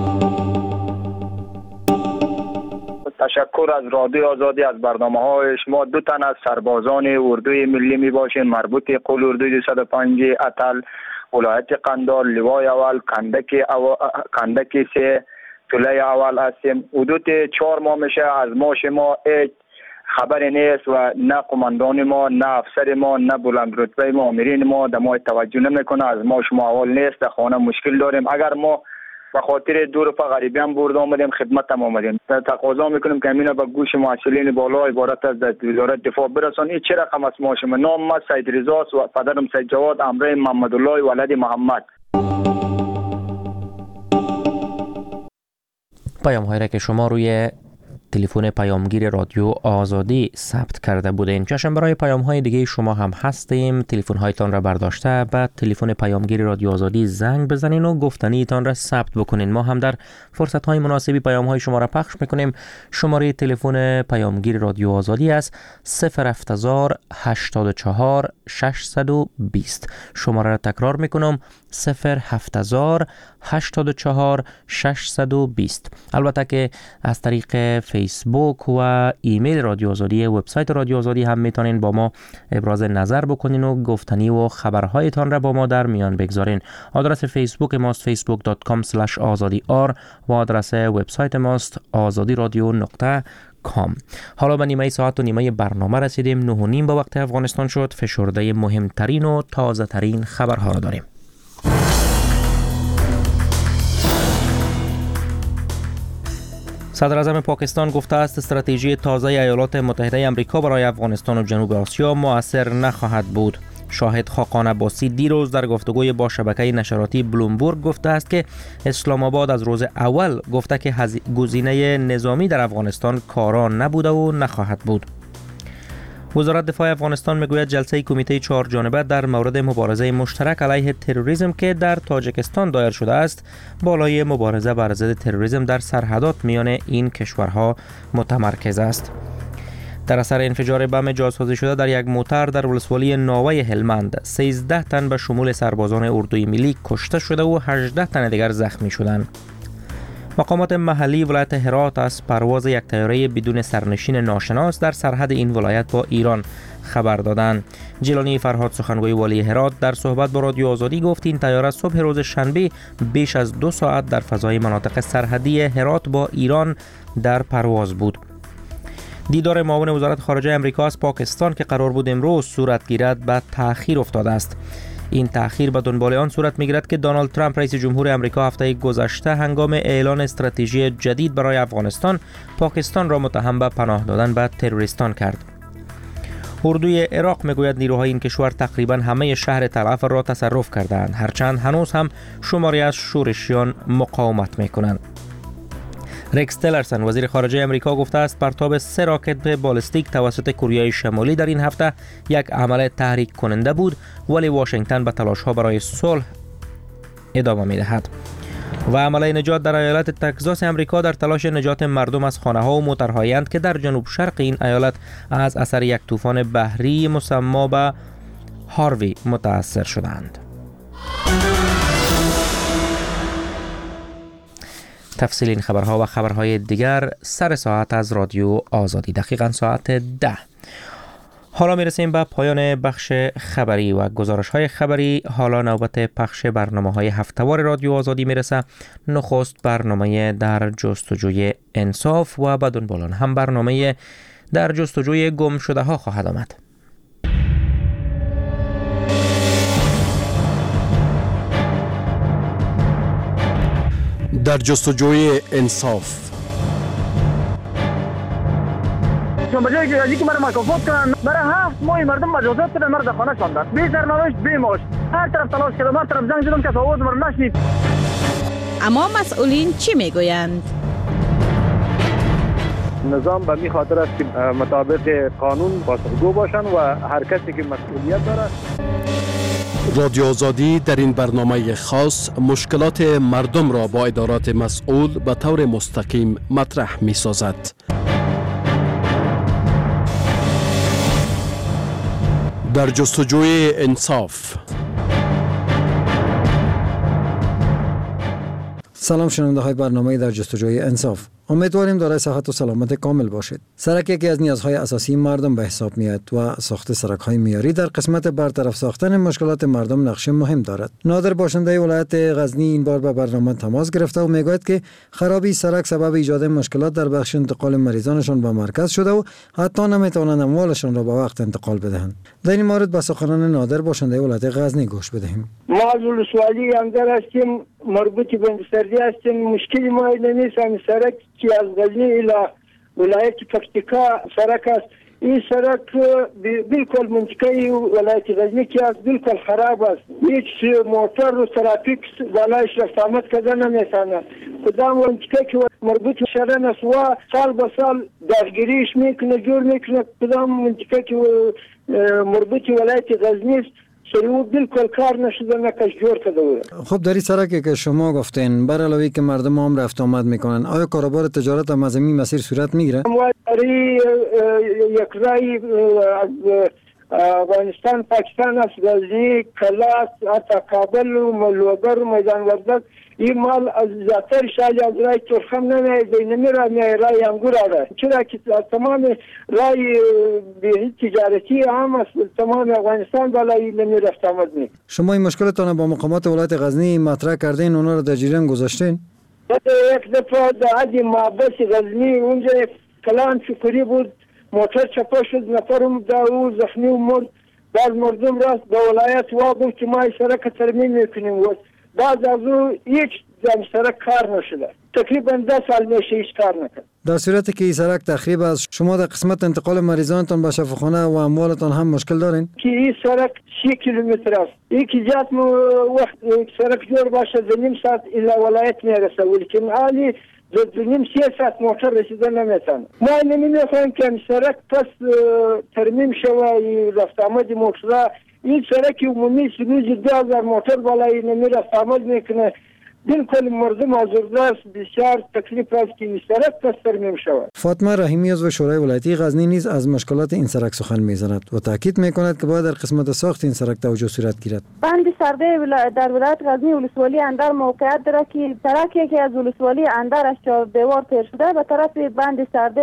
تشکر از رادیو آزادی از برنامه‌های شما. دو تن از سربازان اردوی ملی میباشین مربوط قول اردوی 205 اتل ولایت قندار، لوای اول کندک 3 طلای اول هستیم. حدود 4 ماه میشه از ما شما هیچ خبری نیست و نه قماندان ما، نه افسر ما، نه بلند رتبه ما، آمرین ما در ما توجه نمیکنه. از ما شما اول نیست، در خانه مشکل داریم. اگر ما به خاطر دور پا غریبیان برد آمدیم خدمت هم آمدیم، تقاضا میکنیم که امینه به گوش مسئولین بالا عبارت از وزارت دفاع برسان. این چه رقم است؟ ما شما نام ما سید رضا و پدرم سید جواد، امره محمد الله ولد محمد. پیام هایی را که شما روی تلفن پیامگیر رادیو آزادی ثبت کرده بودین. چشم برای پیام های دیگه شما هم هستیم. تلفن هایتان را برداشته بعد تلفن پیامگیر رادیو آزادی زنگ بزنین و گفتنیتان را ثبت بکنین. ما هم در فرصت های مناسبی پیام های شما را پخش میکنیم. شماره تلفن پیامگیر رادیو آزادی است 070 84 620. شماره را تکرار میکنم 070 84 620. البته که از طریق فیسبوک و ایمیل رادیو آزادی، وبسایت رادیو آزادی هم میتونین با ما ابراز نظر بکنین و گفتنی و خبرهایتان را با ما در میان بگذارین. آدرس فیسبوک ماست facebook.com/azadi.r و آدرس وبسایت ماست azadiradio.com. حالا به نیمه ساعت و نیمه برنامه رسیدیم. 9:30 به وقت افغانستان شد. فشرده مهمترین و تازه ترین خبرها را داریم. صدر اعظم پاکستان گفته است استراتژی تازه ایالات متحده آمریکا برای افغانستان و جنوب آسیا مؤثر نخواهد بود. شاهد خاقان عباسی دیروز در گفتگوی با شبکه نشراتی بلومبرگ گفته است که اسلام آباد از روز اول گفته که گزینه نظامی در افغانستان کارا نبوده و نخواهد بود. وزارت دفاع افغانستان میگوید جلسه کمیته 4 جانبه در مورد مبارزه مشترک علیه تروریسم که در تاجیکستان دایر شده است بالای مبارزه بر ضد تروریسم در سرحدات میان این کشورها متمرکز است. در اثر انفجار بم جاسازی شده در یک موتر در ولسوالی ناوه هلمند 13 تن به شمول سربازان اردوی ملی کشته شده و 18 تن دیگر زخمی شدند. مقامات محلی ولایت هرات از پرواز یک طیاره بدون سرنشین ناشناس در سرحد این ولایت با ایران خبر دادند. جیلانی فرهاد سخنگوی والی هرات در صحبت با رادیو آزادی گفت این طیاره صبح روز شنبه بیش از 2 ساعت در فضای مناطق سرحدی هرات با ایران در پرواز بود. دیدار معاون وزارت خارجه آمریکا از پاکستان که قرار بود امروز صورت گیرد به تأخیر افتاده است. این تأخیر به دنبال آن صورت می‌گیرد که دونالد ترامپ رئیس جمهور آمریکا هفته گذشته هنگام اعلان استراتژی جدید برای افغانستان پاکستان را متهم به پناه دادن به تروریستان کرد. اردوی عراق میگوید نیروهای این کشور تقریبا همه شهر تل را تصرف کردند، هرچند هنوز هم شماری از شورشیان مقاومت میکنند. رکس تلرسن وزیر خارجه آمریکا گفته است پرتاب 3 راکت بالستیک توسط کره شمالی در این هفته یک عمل تحریک کننده بود، ولی واشنگتن به تلاش‌ها برای صلح ادامه می‌دهد. و عمله نجات در ایالت تگزاس آمریکا در تلاش نجات مردم از خانه‌ها و موترهایند که در جنوب شرق این ایالت از اثر یک طوفان بحری مسمى به هاروی متاثر شدند. تفصیل این خبرها و خبرهای دیگر سر ساعت از رادیو آزادی، دقیقاً ساعت 10. حالا میرسیم به پایان بخش خبری و گزارش‌های خبری. حالا نوبت پخش برنامه‌های هفته‌وار رادیو آزادی میرسه. نخست برنامه در جستجوی انصاف و بعد دنبال آن هم برنامه در جستجوی گم شده ها خواهد آمد. در جستجوی انصاف. بجای که مرا مکافات کنن برای 7 ماه مردم مجازات کردن، مرا در خانه شاندن بی سرنوشت بی معاش. هر طرف تلاش کردم، هر طرف زنگ زدم که آواز مرا نشنید. اما مسئولین چی میگویند؟ نظام به می خاطر است که مطابق قانون پاسخگو باشن و هر کسی که مسئولیت داره. رادیو آزادی در این برنامه خاص مشکلات مردم را با ادارات مسئول به طور مستقیم مطرح می سازد. در جستجوی انصاف. سلام شنونده های برنامه در جستجوی انصاف. امیدواریم دارای صحت و سلامت کامل باشید. سرک یکی از نیازهای اساسی مردم به حساب میاد و ساخت سرک‌های معیاری در قسمت برطرف ساختن مشکلات مردم نقش مهم دارد. نادر باشنده ولایت غزنی این بار به برنامه تماس گرفته و میگوید که خرابی سرک سبب ایجاد مشکلات در بخش انتقال مریضانشان به مرکز شده و حتی نمیتوانند اموالشان را به وقت انتقال بدهند. در این مورد به سخنان نادر باشنده ولایت غزنی گوش بدهیم. ما از ولسوالی اندر هستیم، مربوط به سردی هستیم. مشکلی ما نیست، سرک که از غزنی الى ولایت پکتیکا سرک است این سرک بالکل منطقه ولایت غزنی که است بالکل خراب است. هیچ موتر و ترافیک بالایش رفت آمد کردن نمیتونه. کدام منطقه که مربوط شهران است و سال به سال درگیریش میکنه جور میکنه. کدام منطقه که مربوط ولایت غزنی است سریو بالکل کار نشده نکش جور کرده بود. خب در این سرکی که شما گفتین بر علاوه که مردم هم رفت آمد میکنن، آیا کاروبار تجارت هم از این مسیر صورت میگیره؟ یک رای از افغانستان پاکستان است، غزنی، کلاس، حتی کابل و ملوگر و میدان وردک این مال از زیادتر شاید از رای ترخم نمیاد نمیره رای انگور آره. چرا که تمام رای به تجارتی هم است تمام افغانستان بالای نمیرفت آمد می. شما این مشکلتان با مقامات ولایت غزنی مطرح کردین، اونا رو در جریان گذاشتین؟ یک دفعه در عدی معبس غزنی اونجا کلان شکری بود، موتر چپا شد، نفرم او زخمی و مرد. بعض مردم راست به ولایت واقع که ما سرک ترمیم میکنیم و بعد از او هیچ سرک کار نشده. تقریبا 10 سال میشه هیچ کار نکرد. در صورتی که این سرک تخریب است، شما در قسمت انتقال مریضانتان به شفاخانه و اموالتان هم مشکل دارین؟ که این سرک 6 کیلومتر است. یکی جات وقت سرک جور باشه 2.5 ساعت الی ولایت میرسه، ولیکن حالی 2.5 ساعت موتر رسیدن نمیتونه. ما نمیخوایم که این سرک پس ترمیم شوه رفت آمد موتر. این سرک عمومی روزی 2000 موتر بالای نمیرفت آمد میکنه. بالکل مردم آزرده است، بسیار تکلیف است که این سرک پس ترمیم شود. فاطمه رحیمی عضو شورای ولایتی غزنی نیز از مشکلات این سرک سخن میزند و تاکید میکند که باید در قسمت ساخت این سرک توجه صورت گیرد. بند سرده در ولایت غزنی ولسوالی اندر موقعیت دارد که سرکی که از ولسوالی اندر از چهار دیوار پیر شده به طرف بند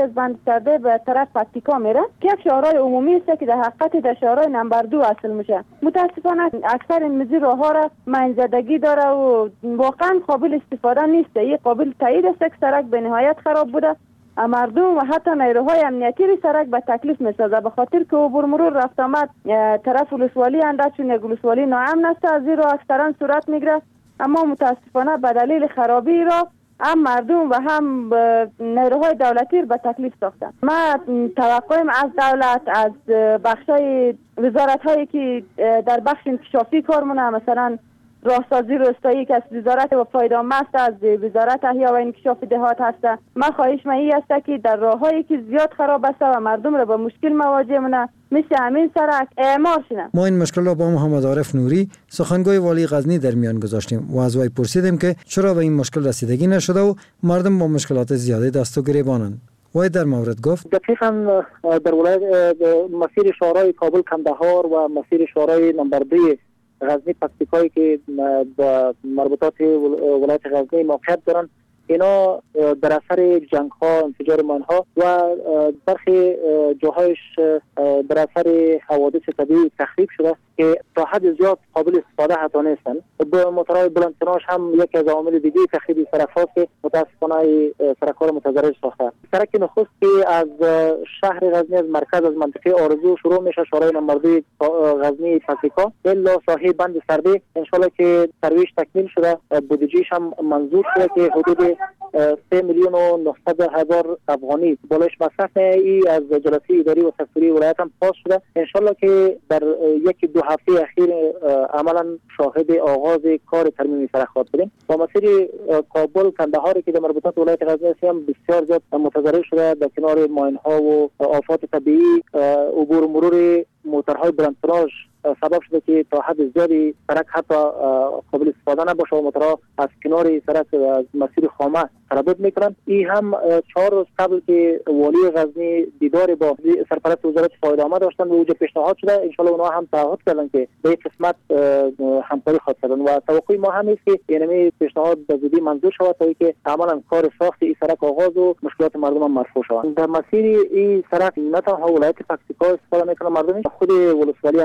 سرده به طرف پکتیکا میره که یک شهرهای عمومی است که در حقیقت در شهرهای نمبر 2 اصل میشه. متاسفانه اکثر این راهها را منزدگی داره و واقعا قابل استفاده نیست. این قابل تایید است که سرک به نهایت خراب بوده. مردم و حتی نیروهای امنیتی سرک به تکلیف میسازه به خاطر که عبور مرور رفت آمد طرف ولسوالی اندر چون یک ولسوالی ناامن است از این راه اکثرا صورت میگیره. اما متاسفانه به دلیل خرابی را هم مردم و هم نیروهای دولتی به تکلیف ساختن. ما توقعیم از دولت از بخشای وزارت هایی که در بخش انکشافی کار مونه، مثلا راهسازی روستایی که از وزارت و پایدار است، از وزارت احیا و انکشاف دهات هست. ما خواهش این است که در راههایی که زیاد خراب است و مردم را به مشکل مواجه مونه مثل همین سرک اعمار شنه. ما این مشکل را با محمد عارف نوری سخنگوی والی غزنی در میان گذاشتیم و از وی پرسیدیم که چرا به این مشکل رسیدگی نشده و مردم با مشکلات زیاده دست و گریبانند. وی در مورد گفت دقیقاً در ولایت مسیر شهرهای کابل کندهار و مسیر شهرهای نمبر 2 غزنی پکتیکایی که با مربوطات ولایت غزنی موقعیت دارند، اینا در اثر جنگ ها، انفجار ماینها و برخی جاهایش در اثر حوادث طبیعی تخریب شده که تا حد زیاد قابل استفاده حتی نیستند. با موتورهای بلندتناش هم یکی از عوامل دیگه تخریب سرک هاست که متاسفانه سرک ها را متضرر ساخته. سرک نخست که از شهر غزنی، از مرکز، از منطقه آرزو شروع میشه، شورای نمبر 2 غزنی پکتیکا الا ساحه بند سرده انشالله که ترویج تکمیل شده، بودجهش هم منظور شده که حدود 3,900,000 افغانی بالایش مصرف ای از جلسه اداری و سکتوری ولایت هم پاس شده. انشالله که در 1-2 هفته اخیر عملا شاهد آغاز کار ترمیم سرک خواهد بودیم. با مسیر کابل کندهار که در مربوطات ولایت غزنی هم بسیار زیاد متضرر شده، در کنار ماین ها و آفات طبیعی عبور مرور موتورهای بلندتراژ سبب شده که تا حد زیادی سرک حتی قابل استفاده نباشه و موتورها از کنار سرک از مسیر خامه تردد میکنن. این هم 4 روز قبل که والی غزنی دیدار با سرپرست وزارت فایده آمد داشتن و اوجه پیشنهاد شده، انشالله اونها هم تعهد کردن که به این قسمت همکاری خواهد کردن و توقع ما هم است که یعنی پیشنهاد به زودی منظور شود تا اینکه عملا کار ساخت این سرک آغاز و مشکلات مردم هم مرفوع شود. در مسیر این سرک نه تنها ولایت پکتیکا استفاده میکنه مردم، خود ولسوالی اندر یک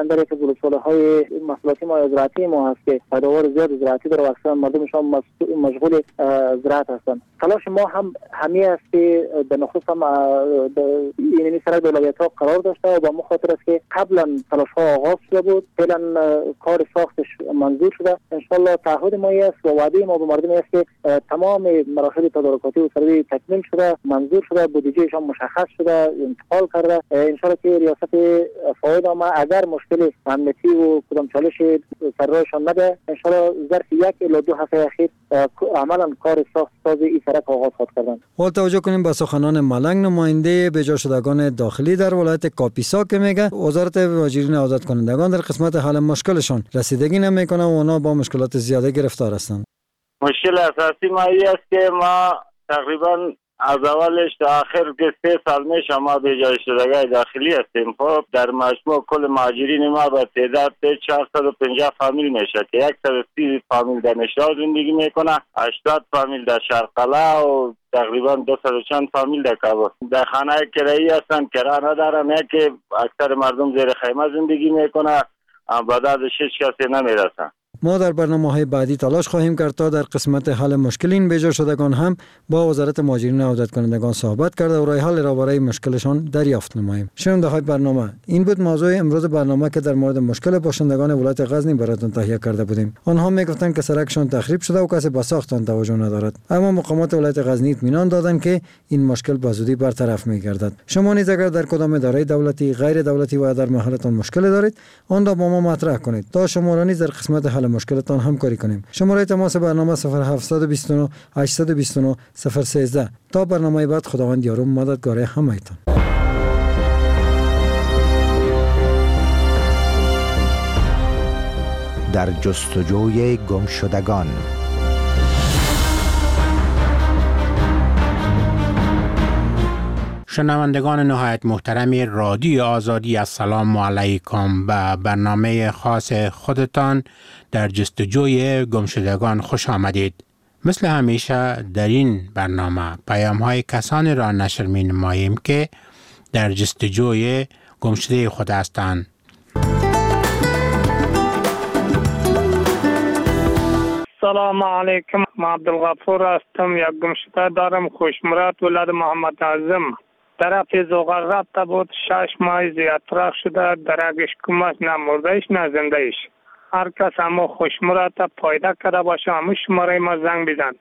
ولسوالی‌های محصولاتی ما زراعتی ما هست که پیداوار زیاد زراعتی داره و اکثر مردمشان مشغول زراعت هستند. تلاش ما هم همین است که به نخست هم این سرک ولایت‌ها قرار داشته و به مخاطر است که قبلا تلاش‌ها آغاز شده بود، فعلا کار ساختش منظور شده. ان شاء الله تعهد ما است و وعده ما به مردم است که تمام مراحل تدارکاتی و سروی تکمیل شده، منظور شده، بودجهشان مشخص شده، انتقال کرده. ان شاء الله که ریاست فاید ما اگر مشکل امنیتی و کدام چالش سرایشان نده، ان شاء الله ظرف 1 الی 2 هفته اخیر عملا کار ساز این سرک آغاز خواهد کردن. حال توجه کنیم به سخنان ملنگ، نماینده بجا شدگان داخلی در ولایت کاپیسا که میگه وزارت مهاجرین آزاد کنندگان در قسمت حل مشکلشان رسیدگی نمیکنه و اونا با مشکلات زیاده گرفتار هستند. مشکل اساسی ما این است که ما تقریبا از اولش تا آخر که 3 سال میشه ما به جای شدگان داخلی هستیم. خب در مجموع کل مهاجرین ما به تعداد 450 فامیل میشه که 130 فامیل در نشراو زندگی میکنه، 80 فامیل در شرقلا و تقریبا 200 چند فامیل در کابل. در خانه کرایی هستن، کرا ندارن، که اکثر مردم زیر خیمه زندگی میکنه، به دردش هیچ کسی نمیرسن. ما در برنامه‌های بعدی تلاش خواهیم کرد تا در قسمت حل مشکل این بجا شدگان هم با وزارت مهاجرین آزاد کنندگان صحبت کرده و راه حل را برای مشکلشان دریافت نماییم. شنونده های برنامه، این بود موضوع امروز برنامه که در مورد مشکل باشندگان ولایت غزنی براتون تهیه کرده بودیم. آنها میگفتند که سرکشان تخریب شده و کسی به ساخت آن توجه ندارد، اما مقامات ولایت غزنی اطمینان دادند که این مشکل به زودی برطرف می‌گردد. شما نیز اگر در کدام اداره دولتی، غیر دولتی و در محلتان مشکل دارید، آن را با ما مطرح کنید تا شما را نیز در قسمت حل مشکلتان همکاری کنیم. شماره تماس برنامه 0729 829 013. تا برنامه بعد، خداوند یار و مددگار همه‌تان. در جستجوی گمشدگان. شنوندگان نهایت محترم رادیو آزادی، السلام علیکم. به برنامه خاص خودتان در جستجوی گمشدگان خوش آمدید. مثل همیشه در این برنامه پیام‌های کسانی را نشر می‌نماییم که در جستجوی گمشده خود هستند. سلام علیکم، من عبدالغفور هستم. یک گمشده دارم، خوشمراد، ولد محمد اعظم. طرف زغرات بود، 6 ماه زیادتر شده، درگش کمک نه مردهش نه زندهش. هر کس همه خوشمراد پایده کرده باشه همه شماره ما زنگ بزن.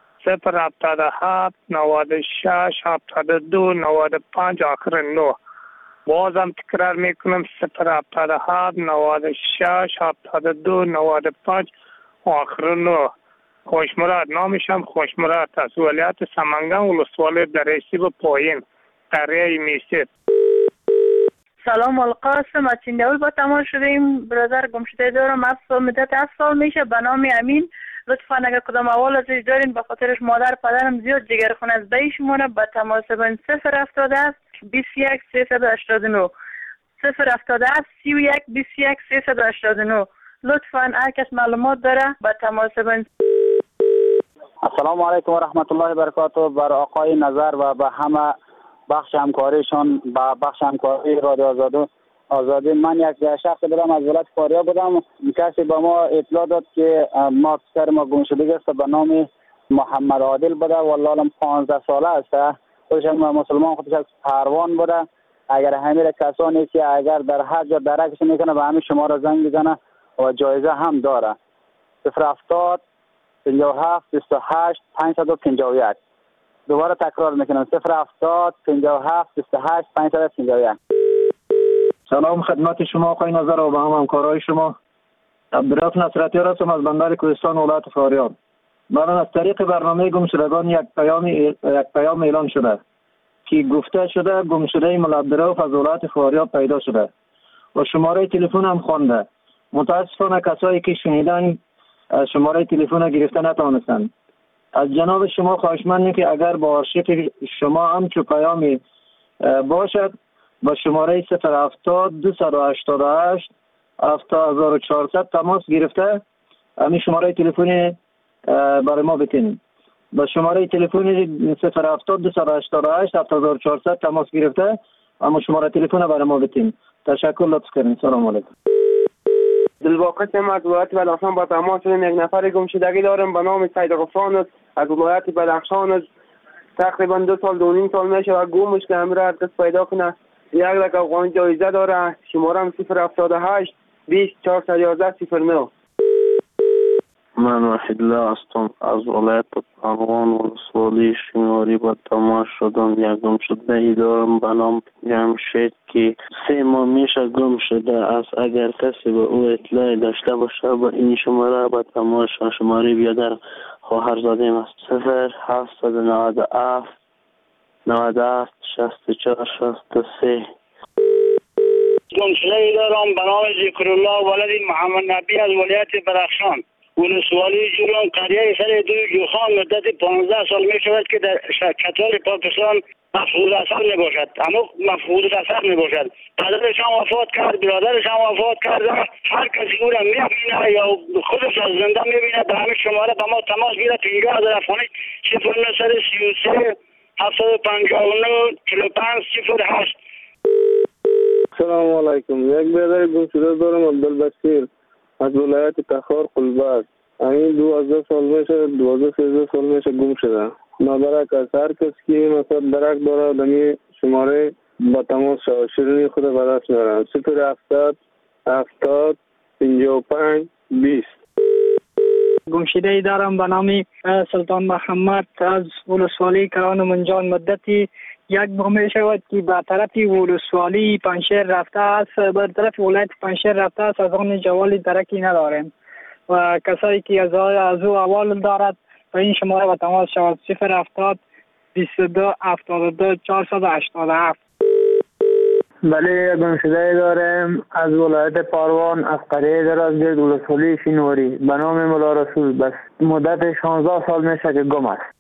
077 96 72 95 آخر 9. بازم تکرار میکنم 077 96 72 95 آخر 9. خوشمراد نامشم خوشمراد است. ولایت سمنگان ولسوالی در رسیب پایین قریه میسید. سلام القاسم، از چنداول با تماس شدیم. برادر گمشده دارم، مدت 7 سال میشه، به نام امین. لطفا اگر کدام اول ازش دارین، به خاطرش مادر پدرم زیاد جگرخون از بیشمونه. به تماس بین 077 21 389 077 31 21 389. لطفا هر کس معلومات داره به تماس بین. السلام علیکم و رحمت الله و برکاته. بر آقای نظر و به همه بخش همکاریشون، با بخش همکاری رادیو آزادی. من یک شخص بودم، از ولایت فاریاب بودم. کسی به ما اطلاع داد که ما پسر ما گم شده است، به نام محمد عادل بوده، والله 15 ساله است. خودش مسلمان، خودش از پروان بوده. اگر همین کسانی که اگر در هر جا درکش میکنه به همین شما را زنگ بزنه و جایزه هم داره. 070 57 28 551. دوباره تکرار میکنم 070 57 28 551. سلام خدمت شما آقای نظر و به همکارای شما. عبدالرؤف نصرتی هستم از بندر کوهستان ولایت فاریاب. من از طریق برنامه گمشدگان یک پیام اعلان شده که گفته شده گمشده مولا عبدالرؤف از ولایت فاریاب پیدا شده و شماره تلفن هم خوانده. متاسفانه کسایی که شنیدن شماره تلفن گرفته نتوانستند. از جناب شما خواهشمندیم که اگر با آرشیو شما همچو پیامی باشد با شماره 070 288 7400 تماس گرفته همین شماره تلفنی برای ما بتین. با شماره تلفنی 070 288 7400 تماس گرفته اما شماره تلفن برای ما بتین. تشکر، لطف کنید. سلام علیکم. دلواقع ما از ولایت بدخشان با تماس شدیم. یک نفر گمشدگی دارم به نام سید غفران است از ولایت بدخشان است. تقریبا 2 سال 2.5 سال میشه و گمش که امیر هر کس پیدا کنه 1 لک افغانی جایزه داره. شمارم 078 20 411 09. من وحید الله هستم از ولایت پروان ولسوالی شینواری با تماس شدم. یک گمشدگی دارم به نام جمشید که 3 ماه میشه گم شده است. اگر کسی به او اطلاع داشته باشه با این شماره با تماس شماره بیادر خواهرزادیم است. 0797 97 64 63. گمشدگی دارم به نام ذکرالله ولد محمد نبی از ولایت بدخشان ولسوالی جولان قریه سر 2 جوخان مدت 15 سال می شود که در کتار پاکستان مفقود اثر می باشد. اما مفقود اثر می باشد. پدرش هم وفات کرد، برادرش هم وفات کرد. هر کسی او را می بینه یا خودش از زنده می بینه به همین شماره به ما تماس گیره. 15,000 افغانی 0933 759 45 08. سلام علیکم. یک برادر گمشده دارم عبدالبصیر از ولایت تخار قلبک. همین 12 سال میشه 12 سال میشه گم شده. مبارک از هر کس که مثلا درک داره دمی شماره با تماس شیرینی خود به دست میارن. 070 70 55 20. گمشده ای دارم به نام سلطان محمد از ولسوالی کران منجان. مدتی 1 ماه می شود که به طرف ولسوالی پنشیر رفته است، به طرف ولایت پنشیر رفته است. از آن جوالی درکی نداریم و کسایی که از او احوال دارد به این شماره با تماس شود. 070 22 72 487. بله گمشده داریم از ولایت پروان از قریه درازگرد ولسوالی شینواری به نام مولا رسول. بس مدت 16 سال میشه که گم است.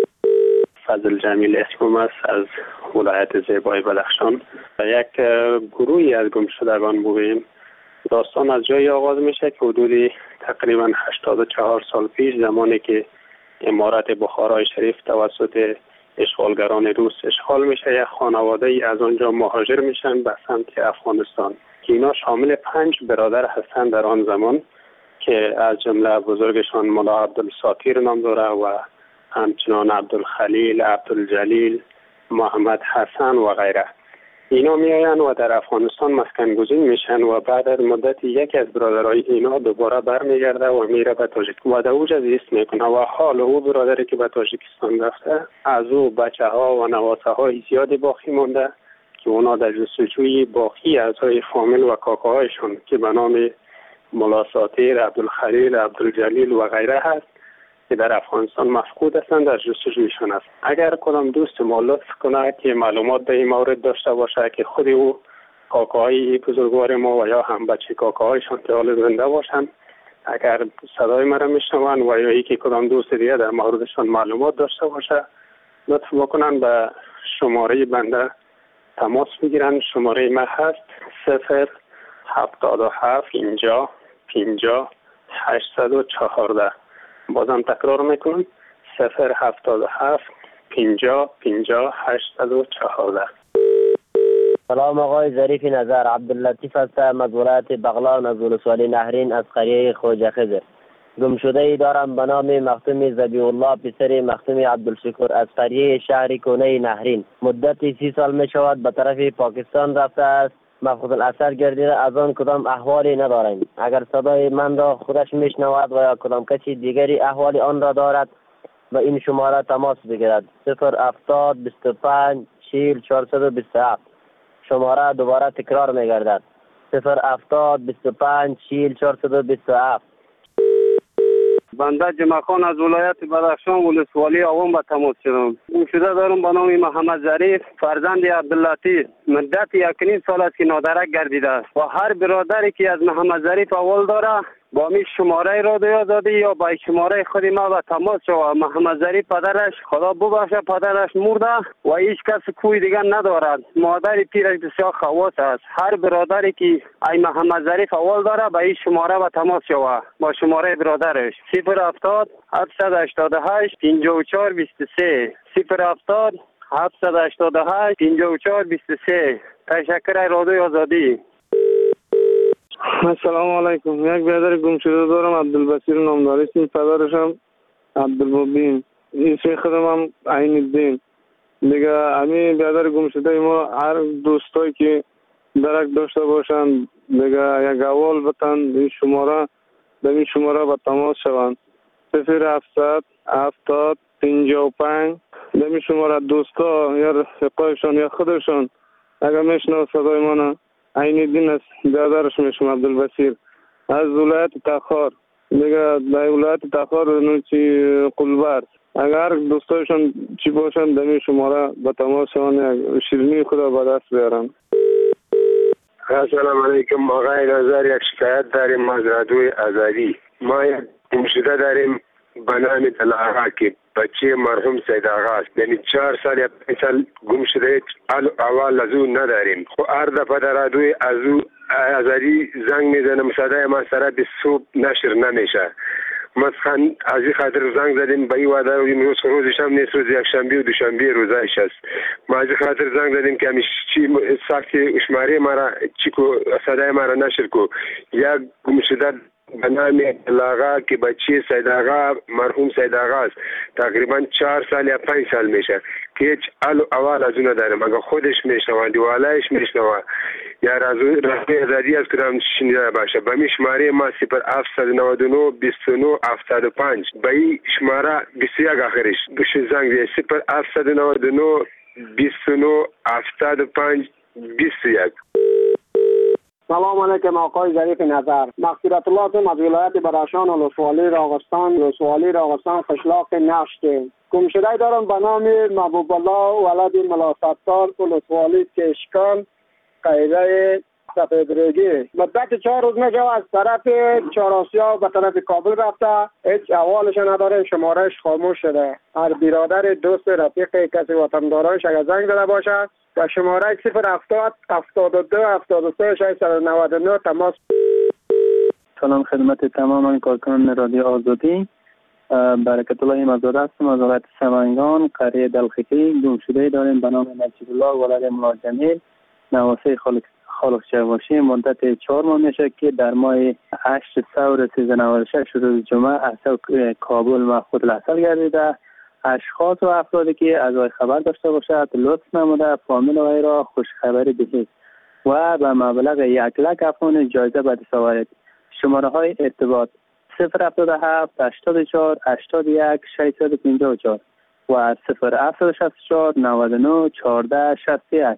فضل جمیل اسمم است از ولایت زیبای بدخشان. یک گروهی از گمشدگان بودیم. داستان از جایی آغاز میشه که حدود تقریبا 84 سال پیش زمانی که امارت بخارای شریف توسط اشغالگران روس اشغال میشه، یک خانواده ای از آنجا مهاجر میشن به سمت افغانستان که اینا شامل 5 برادر هستند در آن زمان که از جمله بزرگشان مولا عبدالساتیر نام داره و همچنان عبدالخلیل، عبدالجلیل، محمد حسن و غیره. اینا میاین و در افغانستان مسکن گزین میشن و بعد از مدت یکی از برادرای اینا دوباره برمیگرده و میره به تاجیکستان و در اوج زیست میکنه و حال او برادری که به تاجیکستان رفته از او بچه ها و نواسه های زیادی باقی مونده که اونا در جستجوی باقی اعضای فامیل و کاکاهایشون که به نام مولا ساتیر، عبدالخلیل، عبدالجلیل و غیره هست که در افغانستان مفقود هستند در جستجویشان است. اگر کدام دوست ما لطف کنه که معلومات در این مورد داشته باشه که خود او کاکاهای بزرگوار ما و یا هم بچه کاکاهایشان که حال زنده باشند، اگر صدای مرا میشنوند و یا یکی کدام دوست دیگه در موردشان معلومات داشته باشه لطف بکنن به شماره بنده تماس بگیرن. شماره ما هست 077 اینجا 50 814. بازم تکرار میکنم 077 50 50 814. سلام آقای ظریف نظر، عبداللطیف هستم از ولایت بغلان از ولسوالی نهرین از قریه خوجه خضر. گمشده ای دارم به نام مختوم ذبیح الله پسر مختوم عبدالشکر از قریه شهر کونه نهرین. مدت 30 سال می شود به طرف پاکستان رفته است. مفقود الاثر گردیده. از آن کدام احوالی نداریم. اگر صدای من را خودش میشنود و یا کدام کسی دیگری احوال آن را دارد و این شماره تماس بگیرد. 070 25 40 427. شماره دوباره تکرار میگردد. 070 25 40 427. بنده جمعه خان از ولایت بدخشان ولسوالی عوام به تماس شدم. گمشده دارم به نام محمد ظریف فرزند عبداللطیف. مدت 1.5 سال است که نادرک گردیده است و هر برادری که از محمد ظریف اول داره با می شماره رادیو آزادی یا با شماره خود ما به تماس شود. محمد ظریف پدرش خدا ببخشه پدرش مرده و هیچ کس کوی دیگر ندارد. مادر پیرش بسیار خواص است. هر برادری که ای محمد ظریف اول داره با این شماره به تماس شود با شماره برادرش. 070 788 54 23. 070 788 54 23. تشکر رادیو آزادی. السلام علیکم. یک برادر گم شده دارم، عبدالبصیر نامداری است. پدرشم عبدالمبین، اسم خودم هم عین الدین. دیگه همین برادر گم شده ما هر دوستایی که درک داشته باشند دیگه یک اول بتن این شماره به تماس شوند. 0700 70 55 دمی شماره دوستا یا رفقایشان یا خودشان اگر میشنو صدای منه عین الدین است. برادرش میشم عبدالبصیر از ولایت تخار. دیگه در ولایت تخار نوچی قلبر. اگر دوستایشان چی باشند دمی شماره به تماس شوند، شیرینی خدا به دست بیارن. السلام علیکم. آقای نظر، یک شکایت داریم از رادیوی آزادی. ما یک گمشده داریم به نام دلارا که بچه مرحوم سید آقا است. یعنی 4 سال یا 5 سال گم شده، اول از او نداریم. خب هر دفعه در رادیوی از او آزادی زنگ میزنم، صدای ما سر به صبح نشر نمیشه. مثلا از این خاطر زنگ زدیم به این وعده روزش هم نیست، روز یک شنبه و دوشنبه روزایش است. ما از این خاطر زنگ زدیم که همیشه چی ساخت شماره مرا چی کو صدای مرا نشر کو. یک گمشده به نام لاغا که بچه سید آقا مرحوم سید آقا است، تقریبا 4 سال یا 5 سال میشه که هیچ اول از اون ندارم. اگر خودش میشنوه دیوالایش میشنوه یا رادیوی آزادی از کدام شنیده باشه به می شماره ما 0799 29 75 به این شماره 21 آخرش دوش زنگ ده 0799 29 75 21. سلام علیکم آقای ظریف نظر. مغفرت الله تون از ولایت بدخشان ولسوالی راغستان قشلاق نشت. گمشده دارم به نام محبوب الله ولد ملا ستار ولسوالی کشکان قیده سفیدریگی. مدت 4 روز میشه از طرف چهارآسیا به طرف کابل رفته، هیچ احوالش نداره، شمارهش خاموش شده. هر برادر دوست رفیق کسی وطندارانش اگر زنگ زده باشه و شماره 070 72 73 699 تماس. سلام خدمت تماما کارکنان رادیو آزادی. برکت الله مزاد هستم از ولایت سمنگان قریه دلخکی. گمشده داریم به نام نجیب الله ولد ملا جمیل نواسه خالق شواشی. مدت 4 ماه میشه که در ماه 8 ثور 1396 روز جمعه از کابل مفقود الحصل گردیده. اشخاص و افرادی که از وی خبر داشته باشد لطف نموده فامیل وی را خوشخبری دهید و به مبلغ 1 لک افغان جایزه به دست آورید. شماره های ارتباط 077 84 81 654 و 0764 99 14 61.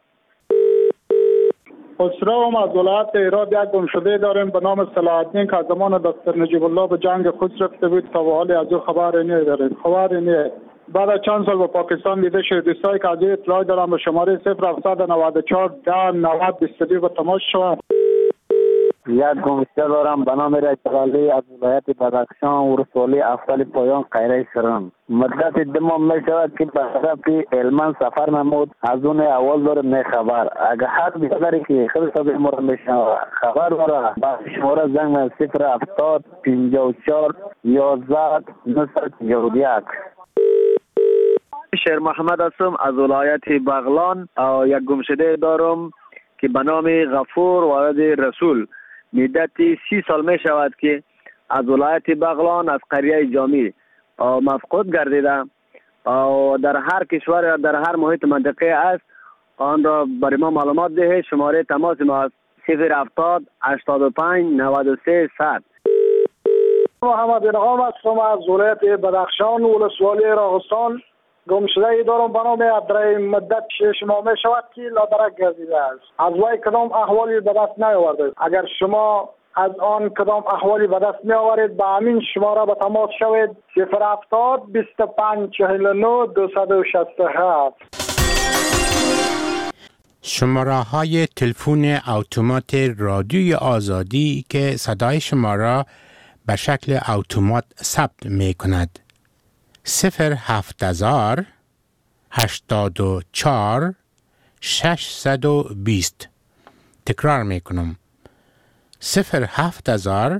خسرو از ولایت ایراد یک گمشده داریم به نام صلاح الدین که از زمان دکتر نجیب الله به جنگ خود رفته بود تا به حال از او خبر نداریم. خبر نیست. بعد از چند سال به پاکستان دیده شد. دوستایی که از این اطلاع دارم به شماره 0794 10 90 22 به تماس شوند. یک گمشده دارم به نام رجعالی از ولایت بدخشان ولسوالی افضل پایان قیره سران. مدت 2 ماه می شود که به طرف علمان سفر نمود، از اون اول داره نه خبر. اگر هر بیشتری که خیلی ساده ما را میشنوه خبر داره با شماره زنگ 070 54 11 951. شیر محمد هستم از ولایت بغلان. یک گمشده دارم که به نام غفور ولد رسول. مدت 30 سال می شود که از ولایت بغلان از قریه جامی مفقود گردیده. در هر کشور یا در هر محیط منطقه است آن را برای ما معلومات ده. شماره تماس ما است 070 85 93 100. محمد انعام هستم از ولایت بدخشان ولسوالی راغستان. گمشده ای دارم به نام عبدالرحیم. مدت 6 ماه می شود که لادرک گردیده است. از وی کدام احوالی به دست نیاورده. اگر شما از آن کدام احوالی به دست می آورید به همین شماره به تماس شوید 070 25 49 267. شماره های تلفن اتومات رادیوی آزادی که صدای شما را به شکل اتومات ثبت می کند. 070 84 620. تکرار می کنم 070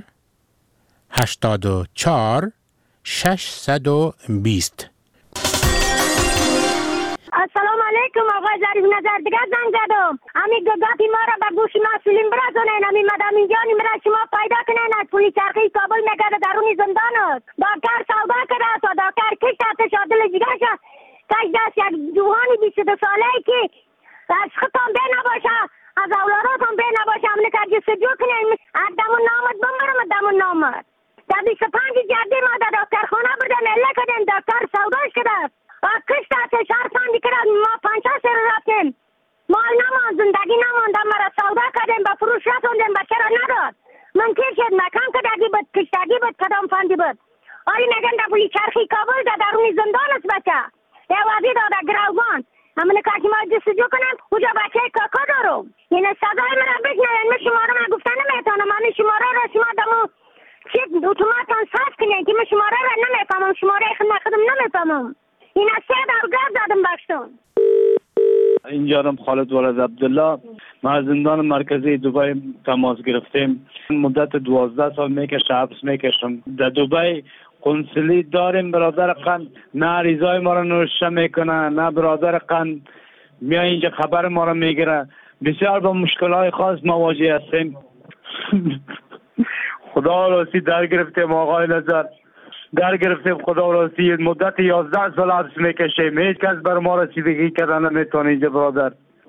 84 620. السلام علیکم. علیکم آقای ظریف نظر دیگه زنگ زدم. امی گاتی ما را به گوش مسئولین برسونین. امی مدام اینجا را شما پیدا کنین. از پلیس چرخی کابل میگرده درونی زندان است. دکتر سودا کرده است و دکتر کشت هست شادل جگرش کش دست یک جوانی 22 ساله ای که از خطان بی نباشه از اولاداتون بی نباشه امنه که جستجو کنین. از دمون نامد بمرم دمون نامد در 25 جدی ما در دکتر خانه بردن اله کدن دکتر سوداش کرده است و کشت هست شهرساندی کرد. ما 50 سر رفتیم مال نمان زندگی نماندم مرا سودا کردیم به فروش رسوندیم بچه را نداد منکر شد مکان کدگی بود کشتگی بود کدام فندی بود آری میگن در پولی چرخی کابل در درونی زندان است بچه وادی داده گروگان همونه که ما جستجو کنم اوجا بچه کاکا دارم این سزای من را بشنوین من شما را من گفتن نمیتونم من شماره را شما دمو چیز اتوماتان صرف کنین که من شماره را نمیفهمم شماره خدم نمیفهمم این از 3 درگاه دادم بخشتون. اینجا رم خالد ولد عبدالله ما از زندان مرکزی دبی تماس گرفتیم. مدت 12 سال میکشه حبس میکشم در دبی. قنصلی داریم برادر قند نه عریضای ما را نوشته میکنه نه برادر قند میای اینجا خبر ما را میگیره. بسیار با مشکلات خاص مواجه هستیم. خدا راستی در گرفتیم آقای نظر در گرفتیم خدا راستی مدت 11 سال حبس میکشیم هیچ کس بر ما رسیدگی کردن نمیتونه اینجا برادر.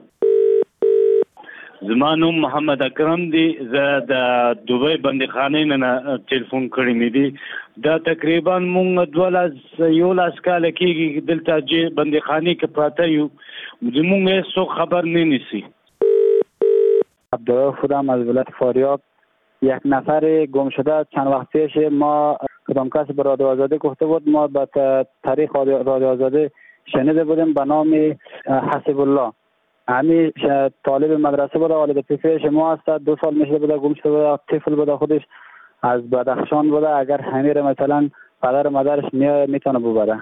زمانم محمد اکرم دی در دبی بندخانه نه تلفن کړی مې دی دا تقریبا مونږ 12 کال کېږي دلته چې بندخانه کې پراته یو زمونږ هیڅ خبر نه نیسی. عبدالله خودم از ولایت فاریاب. یک نفر گم شده چند وقت پیش ما کدام کسی به رادیو آزادی گفته بود ما به تاریخ رادیو آزادی شنیده بودیم به نام حسب الله. همین طالب مدرسه بوده والد پسرش ما هست 2 سال میشه بوده گم شده بوده طفل بوده خودش از بدخشان بوده. اگر همین مثلا پدر مادرش میتونه ببره.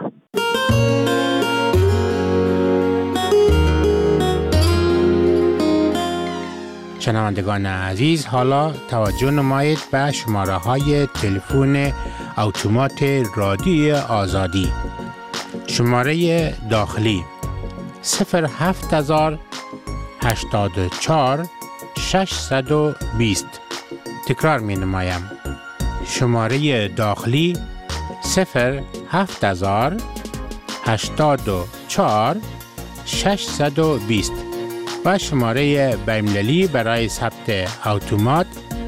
شنوندگان عزیز حالا توجه نمایید به شماره های تلفن اتومات رادیو آزادی. شماره داخلی 07084 620. تکرار می نمایم. شماره داخلی 07084 620 و شماره بین‌المللی برای ثبت اتومات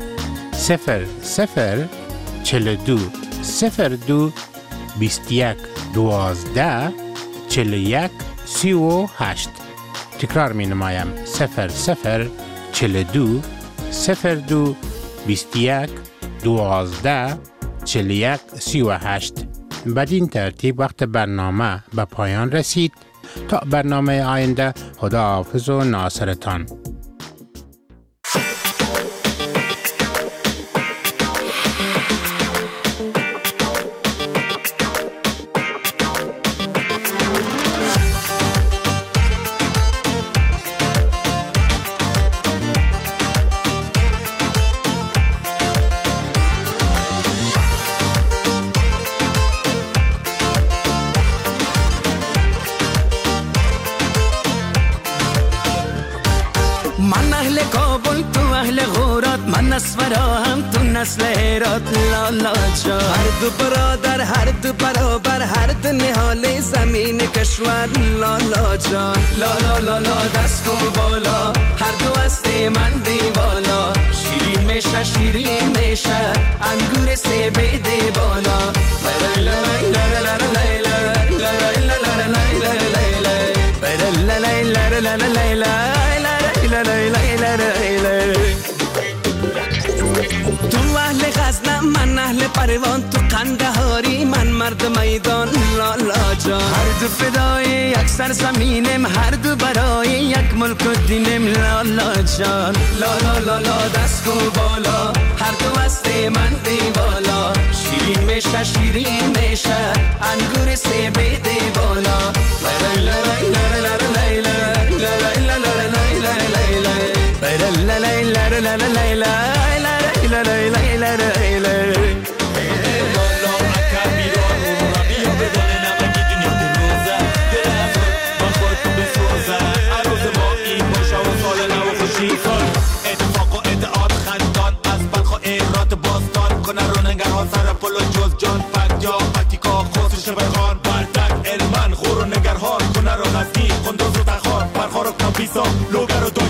0042 02 21 12 41 38. تکرار می نمایم 0042 02 21 12 41 38. بدین ترتیب وقت برنامه به پایان رسید. تا برنامه آینده خداحافظ و ناصرتان. هر دو برادر هر دو برابر هر دو نهال زمین کشور لالا جان لالا لالا دست کن بالا هر دو هست من دیوالا شیرین میشه شیرین میشه انگور سه بیده بالا تو اهل غزنم من اهل پروان تو قندهاری من مرد میدان لالا جان هر دو فدای یک سرزمینم هر دو برای یک ملک و دینم لالا جان لالا لالا دست کن بالا هر دو هست من دیوالا شیرین میشه شیرین میشه انگور سه بیده بالا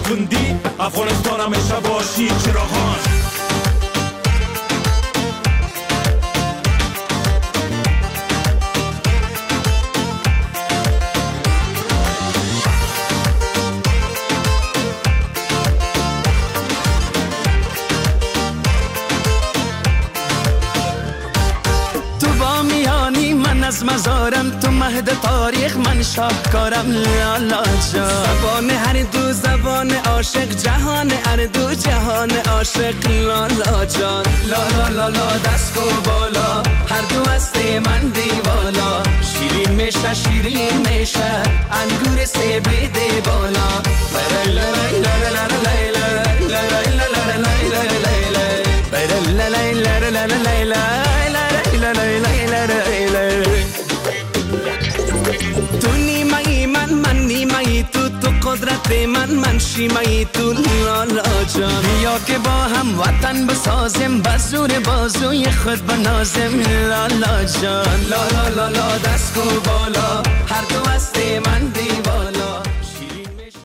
تندی افغانستان همیشه باشی چراغان. از مزارم تو مهد تاریخ من شاهکارم لالا جان. زبان هر دو زبان عاشق جهان اردو جهان عاشق لالا جان. لالا لالا دست و بالا هر دو هست من دیوالا. شیرین میشه شیرین میشه انگور سیب ده بالا. تو نیمه‌ای من نیمه‌ای تو قدرت من شیمه‌ای تو لالا جان. بیا که با هم وطن بسازیم بزور بازوی خود بنازیم لالا جان. لالا لالا دست کو بالا هر دو هست من دیوار.